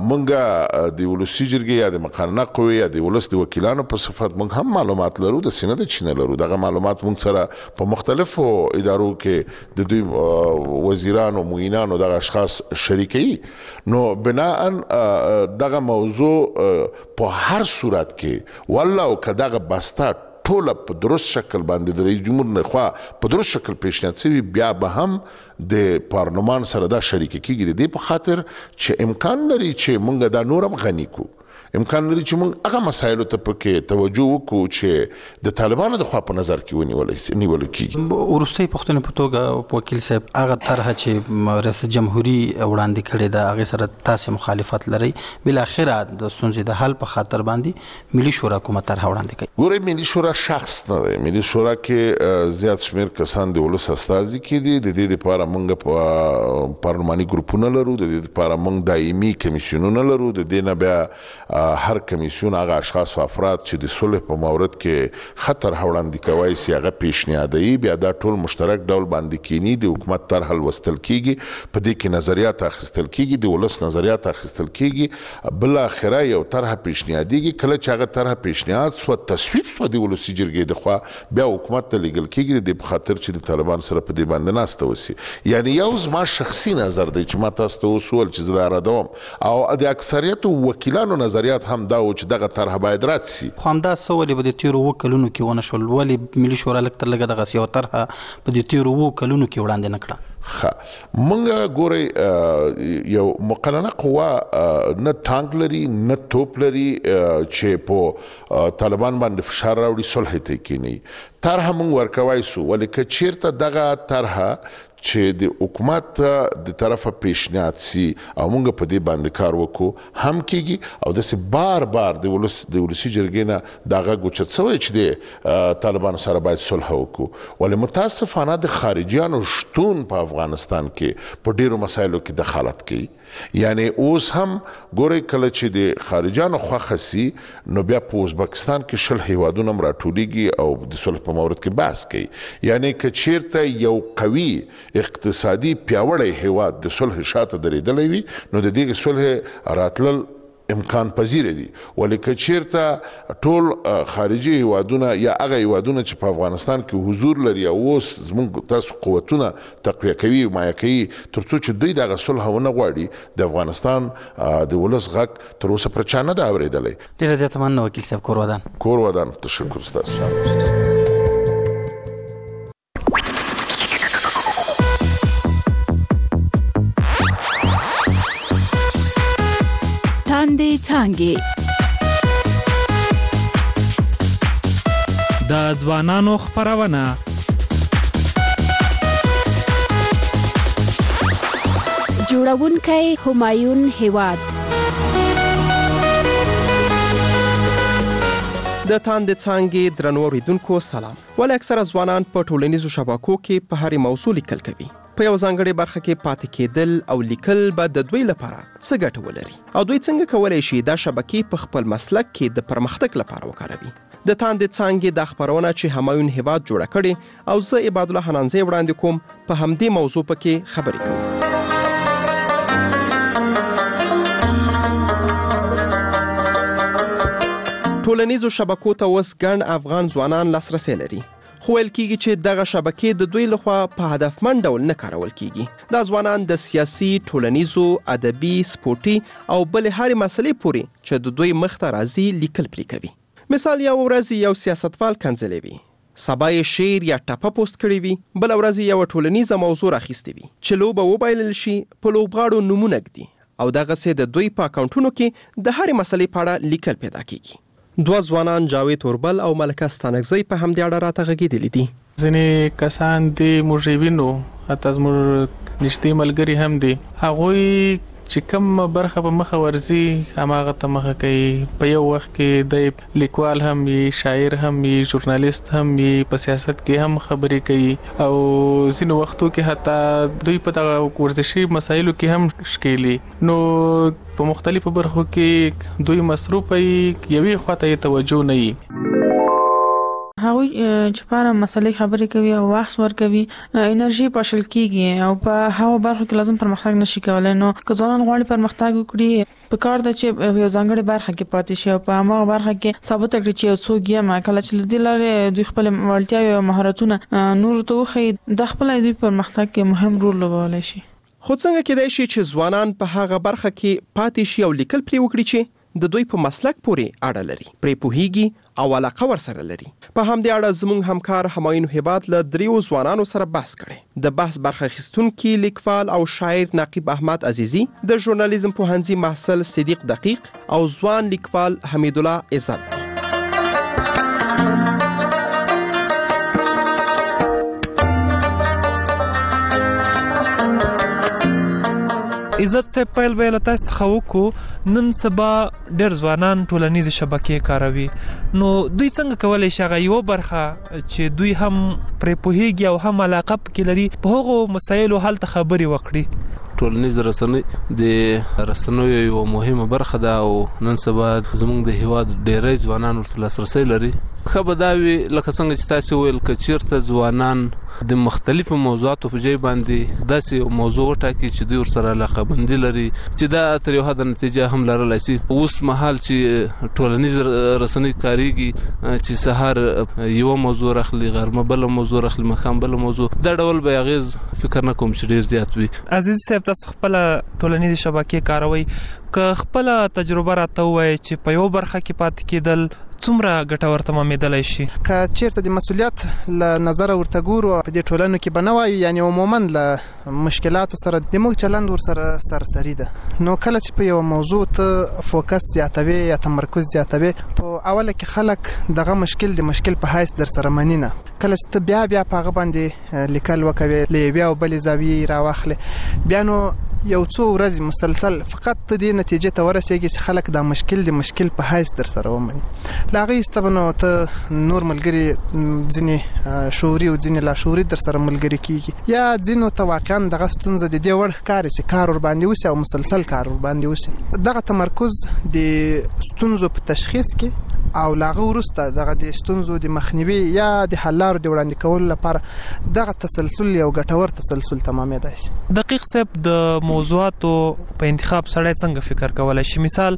موږ د ولسي جرګې یا د مقننه قوې یا د ولس د وکیلانو په صفت موږ هم معلومات لرو د سینه د چینه لرو دغه معلومات موږ سره په مختلفو ادارو کې د دوی وزیرانو معینانو دغه اشخاص شریکي نو بناء دغه موضوع په هر صورت کې والله او که دغه بسته ټوله په درست شکل باندې د رئیس جمهور نه خوا په درست شکل پیشنهاد شوي بیا به هم د پارلمان سره دا شریکه کیږي د دې په خاطر چې امکان لري چې موږ دا نور هم غني کړو امکان لري چې موږ هغه مسایلو ته پکې توجه وکړو چې د طالبانو د خوا په نظر کې ونیول کیږي. وروستۍ پوښتنې په توګه وکیل صاحب هغه طرحه چې ریاست جمهوري وړاندې کړې ده هغې سره تاسې مخالفت لرئ بالاخره د ستونزې د حل په خاطر باندې ملي شورا کومه طرحه وړاندې کوي؟ ګورئ ملي شورا شخص نه دی ملي شورا کې زیات شمېر کسان د ولس استازي کې دي د دې لپاره موږ په پارلماني ګروپونه لرو د دې لپاره موږ دایمي کمیسیونونه لرو د دې نه بیا هر کمیسیون هغه اشخاص او افراد چې د صلح په مورد کې خطر وړاندې کوي سي هغه پیشنهادي بیا دا ټول مشترک ډول باندې کینی د حکومت طرح لوستل کیږي په دې کې نظریات اخیستل کیږي د ولس نظریات اخیستل کیږي بل اخره یو طرح پیشنهادي کله چې هغه طرح پیشنهاد سو تصویب سو د ولسي جرګې د خوا بیا حکومت ته لیږل کیږي د خاطر چې د طالبان سره په دې باندې ناسته وسی یعنی یو زما شخصي نظر دی چې ما تاسو ته وسول چې زه دا ردوم او د اکثریت وکیلانو نظریات هم دا و چې دغه طرح باید رد سي. خو همدا څه ولې به د تېرو اووه کلونو کې ونه شول ولې ملي شورا لږ تر لږه دغسې یوه طرحه په دې تېرو اووه کلونو کې وړاندې نه کړه؟ ښه موږ ګورئ یو مقننه قوه نه ټانک لري نه توپ لري چې په طالبان باندې فشار راوړي صلح ته کینی طرحه موږ ورکوای سو ولې که چیرته دغه طرحه چې د حکومت د طرفه پیشنهاد سي او موږ په دې باندې کار وکړو هم کیږي او داسې بار بار د ولس د ولسي جرګې نه دا غږ اوچت سوی چې د طالبانو سره باید صلح وکړو ولې متاسفانه د خارجیانو شتون په افغانستان کې په ډیرو مسایلو کې دخالت کوي یعنی اوس هم ګورئ کله چې د خارجیانو خوښه سي نو بیا په ازبکستان کې شل هیوادونه هم راټولیږي او د صلح په مورد کې بحث کوي یعنی که چیرته یو قوي اقتصادي پیاوړی هیواد د صلح شاته درېدلی وي نو د دې صلح راتلل امکان پذیر دي ولیکه چیرته ټول خارجي هیوادونه یا هغه هیوادونه چې په افغانستان کې حضور لري او اوس زموږ تاسو قوتونه تقویه کوي مایه کوي ترڅو چې دوی دغه صلح ونه غواړي د افغانستان د ولس غږ تر اوسه پر چا نه ده اورېدلی. ډېره زیاته مننه وکیل صاحب. کور ودان. کور ودان. تشکر ستاسو. تاندې څانګې د ځوانانو خپرونه جوړونکی همایون هیواد. د تاندې څانګې درنو اوریدونکو سلام. ولې اکثره ځوانان په ټولنیزو شبکو کې په هرې موضوع لیکل کوي. په یو ځانګړې برخه کې پاتې کېدل او لیکل به د دوی لپاره څه ګټه ولري او دوی څنګه کولی شي دا شبکې په خپل مسلک کې د پرمختګ لپاره وکاروي. د تاندې څانګې دا خپرونه چې همایون هیواد جوړه کړې او زه عباد الله حنانزی وړاندې کوم په همدې موضوع پکې خبرې کوم. ټولنیزو شبکو ته اوس ګڼ افغان ځوانان لاسرسی لري. خو ویل کېږي چې دغه شبکې د دوی لخوا په هدفمند ډول نه کارول کېږي. دا ځوانان د سیاسي، ټولنیزو، ادبي، سپورټي او بلې هرې مسلې پورې چې د دوی مخ ته راځي لیکل پرې کوي. مثال یو ورځ یو سیاستوال کنځلې وي، سبا یې شعر یا ټپه پوسټ کړی وي، بله ورځ یوه ټولنیزه موضوع راخیستې وي چې لوبه وبایلل شي په لوبغاړو نومونه ږدي او دغسې د دوی په اکاونټونو کې د هرې مسلې په اړه لیکل پیدا کېږي. دوه ځوانان جاوید توربل او ملکه ستانکزی په همدې اړه راته غږېدلي دي. ځینې کسان دي موږ وینو، حتی زموږ نږدې ملګري هم دي، هغوی چې کوم برخه په مخه ورځي هماغه ته مخه کوي. په یو وخت کې د لیکوال هم وي، شاعر هم وي، ژورنالیست هم وي، په سیاست کې هم خبرې کوي او ځینو وختو کې حتی دوی په دغه ورزشي مسایلو کې هم ښکېلي. نو په مختلفو برخو کې دوی مصروف وي، یوې خواته یې توجه نه وي. هغوی چې په اړه مسلې خبرې کوي او وخت ورکوي، انرژي پاشل کیږي او په هغو برخو کې لازم پرمختګ نشي کولای. نو که ځوانان غواړي پرمختګ وکړي، په کار ده چې یو ځانګړې برخه کې پاتې شي او په هماغه برخه کې ثابته کړي چې یو څوک یم. کله چې له دې لارې دوی خپل وړتیاوې او مهارتونه نورو ته وښیي، د خپل دوی پرمختګ کې مهم رول لوبولی شي. خو څنګه کېدای شي چې ځوانان په هغه برخه کې پاتې شي او لیکل پرې وکړي چې د دوی په مسلک پورې اړه لري، پرې پوهیږي او علاقه ورسره لري؟ په همدې اړه زموږ همکار همایون هیواد له دریو ځوانانو سره بحث کړی. د بحث برخه اخیستونکي لیکوال او شاعر نقیب احمد عزیزی، د ژورنالیزم پوهنځي محصل صدیق دقیق او ځوان لیکوال حمید الله عزت دي. عزت صاحب پیل ویل تاسو څخه وکړو، نن سبا ډېر ځوانان ټولنیزې شبکې کاروي، نو دوی څنګه کولی شي هغه یوه برخه چې دوی هم پرې پوهیږي او هم علاقه پکې لري په هغو مسایلو هلته خبرې وکړي؟ ټولنیز رسنۍ د رسنیو یوه مهمه برخه ده او نن سبا زموږ د هیواد ډېری ځوانان ورته لاسرسی لري. ښه به دا وي لکه څنګه چې تاسو ویل که چیرته ځوانان د مختلفو موضوعاتو په ځای باندې داسې یو موضوع وټاکي چې دوی ورسره علاقه مندي لري چې دا تر یو حده نتیجه هم لرلی شي. اوس مهال چې ټولنیز رسنۍ کاریږي چې سهار یوه موضوع راخلي، غرمه بله موضوع راخلي، ماښام بله موضوع، دا ډول به اغیز فکر نه کوم چې ډېر زیات وي. عزیز صاحب تاسو خپله ټولنیزې شبکې کاروئ، که خپله تجربه راته ووایئ چې په یو برخه کې پاتې کېدل څومره ګټور تمامېدلی شي؟ که چیرته د مسؤلیت له نظره ورته ګورو، په دې ټولنو کې به نه وایو، یعنې عموما له مشکلاتو سره د موږ چلند ورسره سرسري ده. نو کله چې په یو موضوع ته فوکس زیاتوي یا تمرکز زیاتوي، په اوله کې خلک دغه مشکل د مشکل په حیث در سره مني نه. کله چې ته بیا بیا په هغه باندې لیکل وکوي، له یوې او بلې زاویې راواخلې، بیا نو یو څو ورځې مسلسل فقط ته دې نتیجې ته ورسېږي چې خلک دا مشکل د مشکل په حیث در سره ومني. له هغې ایسته به نو ته نور ملګري ځینې شعوري او ځینې لاشعوري در سره ملګري کېږي، یا ځینو ته واقعا دغه ستونزه د دې وړ ښکاري چې کار ورباندې وشي او مسلسل کار ورباندې وشي. دغه تمرکز د ستونزو په تشخیص کې او لاغه ورسته دغه د ستونزو د مخنیوي یا د حل لارو د وړاندې کولو لپاره دغه تسلسل یو ګټور تسلسل تمامېدای شي. دقیق صاحب د موضوعاتو په انتخاب سړی څنګه فکر کولای شي؟ مثال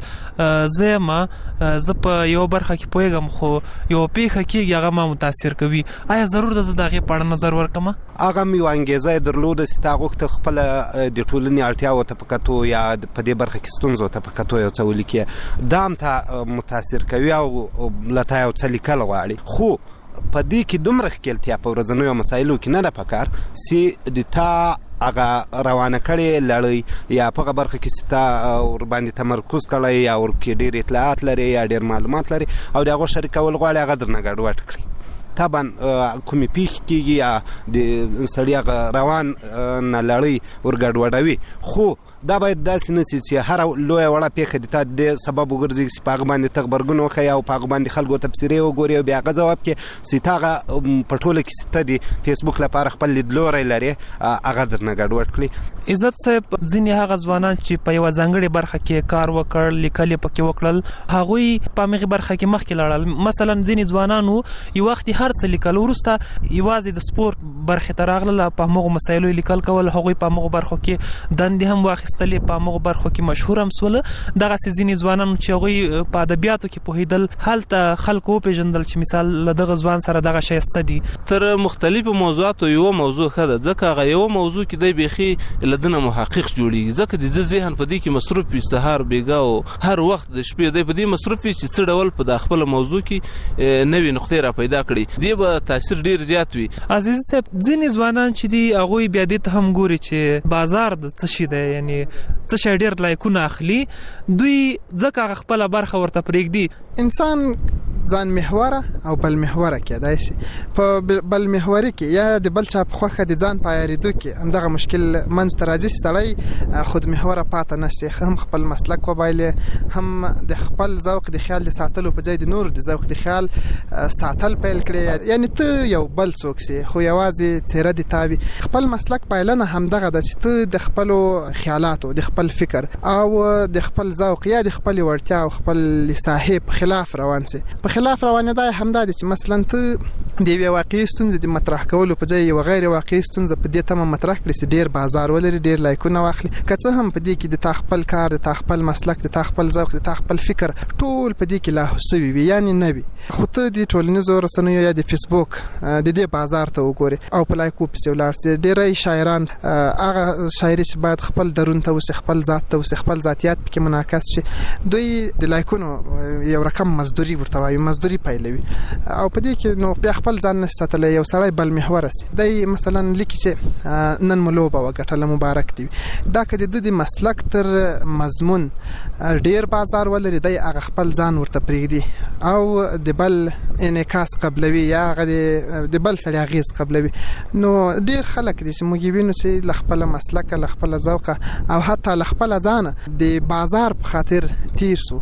زه ما زه په یو برخه کې پوهیږم خو یو پیښه کېږي هغه ما متاثر کوي، آیا ضرور ده زه د هغې په اړه نظر ورکړم؟ هغه مې یو انګېزه یې درلوده چې تا غوښته خپله د ټولنې اړتیاوو ته په کتو یا په دې برخه کې ستونزو ته په کتو یو څه ولیکې، دا هم تا متاثر کوي او له تا یو څه لیکل غواړي. خو په دې کې دومره ښکېلتیا په ورځنیو مسایلو کې نه ده پکار چې د تا هغه روانه کړې لړۍ یا په هغه برخه کې چې تا ورباندې تمرکز کړی یا ورکې ډېر اطلاعات لري یا ډېر معلومات لري او د هغو شریکول غواړي هغه درنه ګډوډ کړي. طبعا کومې پیښې کېږي یا د سړي هغه روان نه لړۍ ورګډوډوي، خو دا باید داسې نه شي چې هره لویه وړه پیښه د تا د سبب وګرځي چې په هغه باندې ته غبرګون وښیې او په هغه باندې خلکو تبصرې وګورې او بیا هغه ځواب کړې چې ته هغه په ټوله کې چې ته د فیسبوک لپاره خپل لیدلوری لرې هغه درنه ګډوډ کړي. عزت صاحب، ځینې هغه ځوانان چې په یوه ځانګړې برخه کې کار وکړ، لیکل یې پکې وکړل، هغوی په همغې برخه کې مخکې لاړل. مثلا ځینې ځوانانو یو وخت هر څه لیکل، وروسته یوازې د سپورت برخې ته راغلل، په همغو مسایلو لیکل کول، هغوی په همغو برخو کې دندې هم واخیستلې، په همغو برخو کې مشهور هم سول. دغسې ځینې ځوانانو چې هغوی په ادبیاتو کې پوهېدل، هلته خلکو وپېژندل چې مثال له دغه ځوان سره دغه شی شته دي. تر مختلفو موضوعاتو یوه موضوع ښه ده، ځکه هغه یوه موضوع کې دی بیخي له ده نه محقق جوړېږي، ځکه د ده ذهن په دې کې مصروف وي، سهار بیګا او هر وخت د شپې دی په دې مصروف وي چې څه ډول په دا خپله موضوع کې نوې نقطې را پیدا کړي، دې به تاثیر ډېر زیات وي. عزیز صاحب، ځینې ځوانان چې دي هغوی بیا دې ته هم ګوري چې بازار د څه شي دی، یعنی څه شی ډېر لایکونه اخلي، دوی ځکه هغه خپله برخه ورته پرېږدي. انسان ځان محوره او بل محوره کېدای شي. په بل محوري کې یا د بل چا په خوښه د ځان په عیارېدو کې همدغه مشکل منځ ته راځي چې سړی خود محوره پاته نه شي، هم خپل مسلک وبایلي، هم د خپل ذوق د خیال د ساتلو په ځای د نور د ذوق د خیال ساتل پیل کړي. یعنی ته یو بل څوک سي خو یوازې څیره د تا وي. خپل مسلک پایلنه همدغه ده چې ته د خپلو خیالاتو، د خپل فکر او د خپل ذوق یا د خپل وړتیا او خپل ساحې په خلاف روان سي. په خلاف روانېدای همدا دي چې مثلا ته د یوې واقعي ستونزې د مطرح کولو په ځای یوه غیر واقعي ستونزه په دې تمه مطرح کړي چې ډېر بازار ولري، ډېر لایکونه واخلي، که څه هم په دې کې د تا خپل کار، د تا خپل مسلک، د تا خپل ذوق، د تا خپل فکر ټول په دې کې لاهو سوي وي، یعنی نه وي. خو ته د ټولنیزو رسنیو یا د فیسبوک د دې بازار ته وګورې او په لایکو پسې ولاړ سې. ډېری شاعران هغه شاعري چې باید خپل درون ته اوسي، خپل ذات ته اوسي، خپل ذاتیات پکې منعکس شي، دوی د لایکونو یو رقم مزدوري ورته وایي، مزدوري پیلوي او په دې کې نو بیا خپل ځان نشي ساتلی. یو سړی بل محوره سي، دی مثلا لیکي چې نن مو لوبه وګټله، مبارک دی. دا که د ده د مسلک تر مضمون ډېر بازار ولري، دی هغه خپل ځان ورته پرېږدي او د بل انعکاس قبلوي یا هغه د بل سړي اغېز قبلوي. نو ډېر خلک دي چې موږ وینو چې له خپله مسلکه، له خپله ذوقه او حتی له خپله ځانه د بازار په خاطر تیر سو.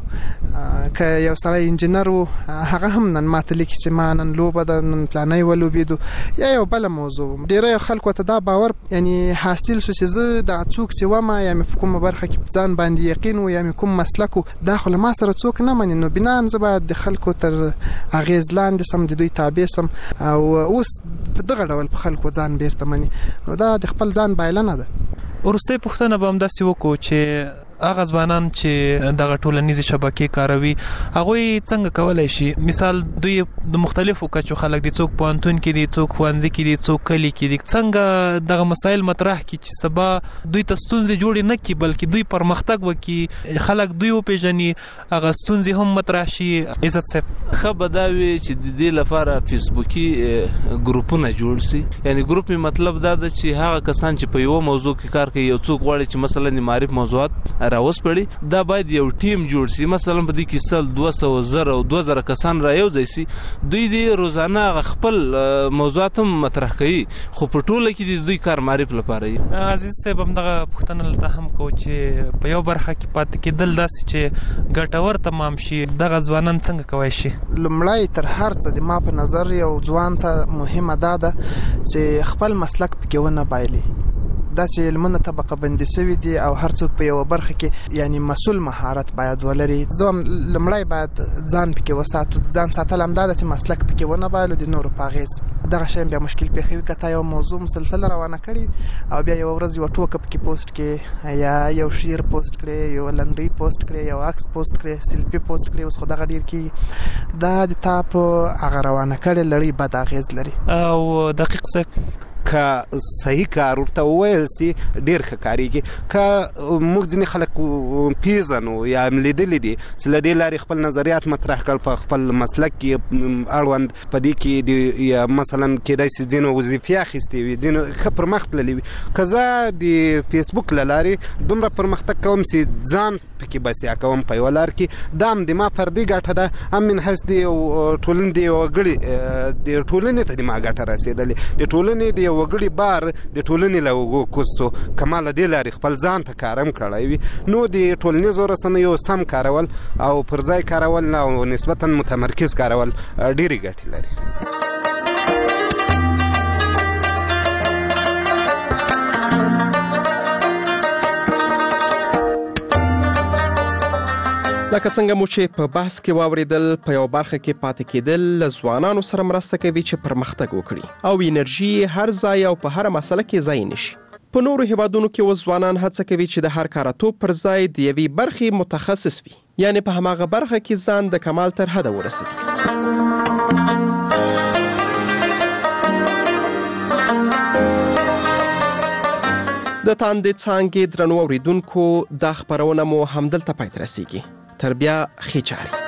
که یو سړی انجینر و، هغه هم نن ماته لیکي چې ما نن لوبه ده، نن پلانی ولوبېدو، یا یو بله موضوع. ډېری خلکو ته دا باور یعنی حاصل شو چې زه دا څوک چې ومه یا مې په کومه برخه کې ځان باندې یقین و یا مې کوم مسلک و، دا خو له ما سره څوک نه مني، نو بنان زه باید د خلکو تر اغېز لاندې سم، د دوی تابع سم او اوس په دغه ډول په خلکو ځان بیرته مني. نو دا د خپل ځان بایلنه ده. وروستۍ پوښتنه به همداسې وکړو چې هغه ځوانان چې دغه ټولنیزې شبکې کاروي، هغوی څنګه کولی شي؟ مثال دوی د مختلفو کچو خلک دي، څوک پوهنتون کې دي، څوک ښوونځي کې دي، څوک کلي کې دي، څنګه دغه مسایل مطرح کړي چې سبا دوی ته ستونزې جوړې نه کړي بلکې دوی پرمختګ وکړي، خلک دوی وپېژني، هغه ستونزې هم مطرح شي. عزت صاحب، ښه به دا وي چې د دې لپاره فیسبوکي ګروپونه جوړ سي. یعنی ګروپ می مطلب دا ده چې هغه کسان چې په یوه موضوع کې کار کوي، یو څوک غواړي چې مثلا د معرف موضوعات راوسپړي، دا باید یو ټیم جوړ سي. مثلا په دې کې سل دوه سوه زره او دوه زره کسان را یو ځای سي، دوی د روزانه خپل موضوعات هم مطرح کوي، خو په ټوله کې د دوی کار معرف لپاره وي. عزیز صاحب، همدغه پوښتنه دلته هم کوو چې په یو برخه کې پاتې کېدل داسې چې ګټور تمام شي، دغه ځوانان څنګه کولی شي؟ لومړی تر هر څه د ما په نظر یو ځوان ته مهمه دا ده چې خپل مسلک پکې ونه بایلي. دا چې علمونه طبقه بندي شوي دي او هر څوک په یو برخه کې یعنی مسول مهارت باید ولري. ځم لمړی باید ځان پکې وساتو، ځان ساتل هم دا چې مسلک پکې ونه بایلو د نورو په اغیز دغه شی بیا مشکل پیښوي. که تا یو موضوع مسلسل روانه کړي او بیا یو ورځ یو ټوکه پکې پوسټ کړي یا یو شعر پوسټ کړي، یو لنډی پوسټ کړي، یو عکس پوسټ کړي، سیلفي پوسټ کړي، اوس خو دغه ډیر کې دا د تا په هغه روانه کړي لړۍ بد اغیز لري. او دقیق صاحب که صحیح کار ورته وویل سي ډیر ښه کاریږي. که موږ ځینې خلک پیژنو یا لیدلي دي چې له دې لارې خپل نظریات مطرح کړل په خپل مسلک کې اړوند په دې کې یا مثلا کېدای شي ځینو وظیفې اخیستې وي، ځینو ښه پرمخ تللي وي. که زه د فیسبوک له لارې دومره پرمختګ کوم چې ځان پکې بسیا کوم په یوه لار کې، دا هم د ما فردي ګټه ده، هم من حیث د ټولنې د یوه وګړي د ټولنې ته د ما ګټه رسېدلې، د ټولنې د وګړي بار د ټولنې له اوږو کوزو کمال دې لارې خپل ځان ته کارم کړی وي. نو د ټولنیزو رسنیو سم کارول او پر ځای کارول او نسبتا متمرکز کارول ډېرې ګټې لري. لکه څنګه مو چې په بحث کې واوریدل، په یو برخه کې پاتې کېدل له ځوانانو سره مرسته کوي چې پرمختګ وکړي او انرژي هر ځای او په هر مسله کې ځای نشي. په نورو هیوادونو کې اوس ځوانان هڅه کوي چې د هر کاراتوب پر ځای د یوې برخې متخصص وي، یعنی په هماغه برخه کې ځان د کمال تر حده ورسوي. د تاندې څانګې درنو اوریدونکو دا خبرونه مو همدلته پای ته رسیږي. تر بیا ښې چارې.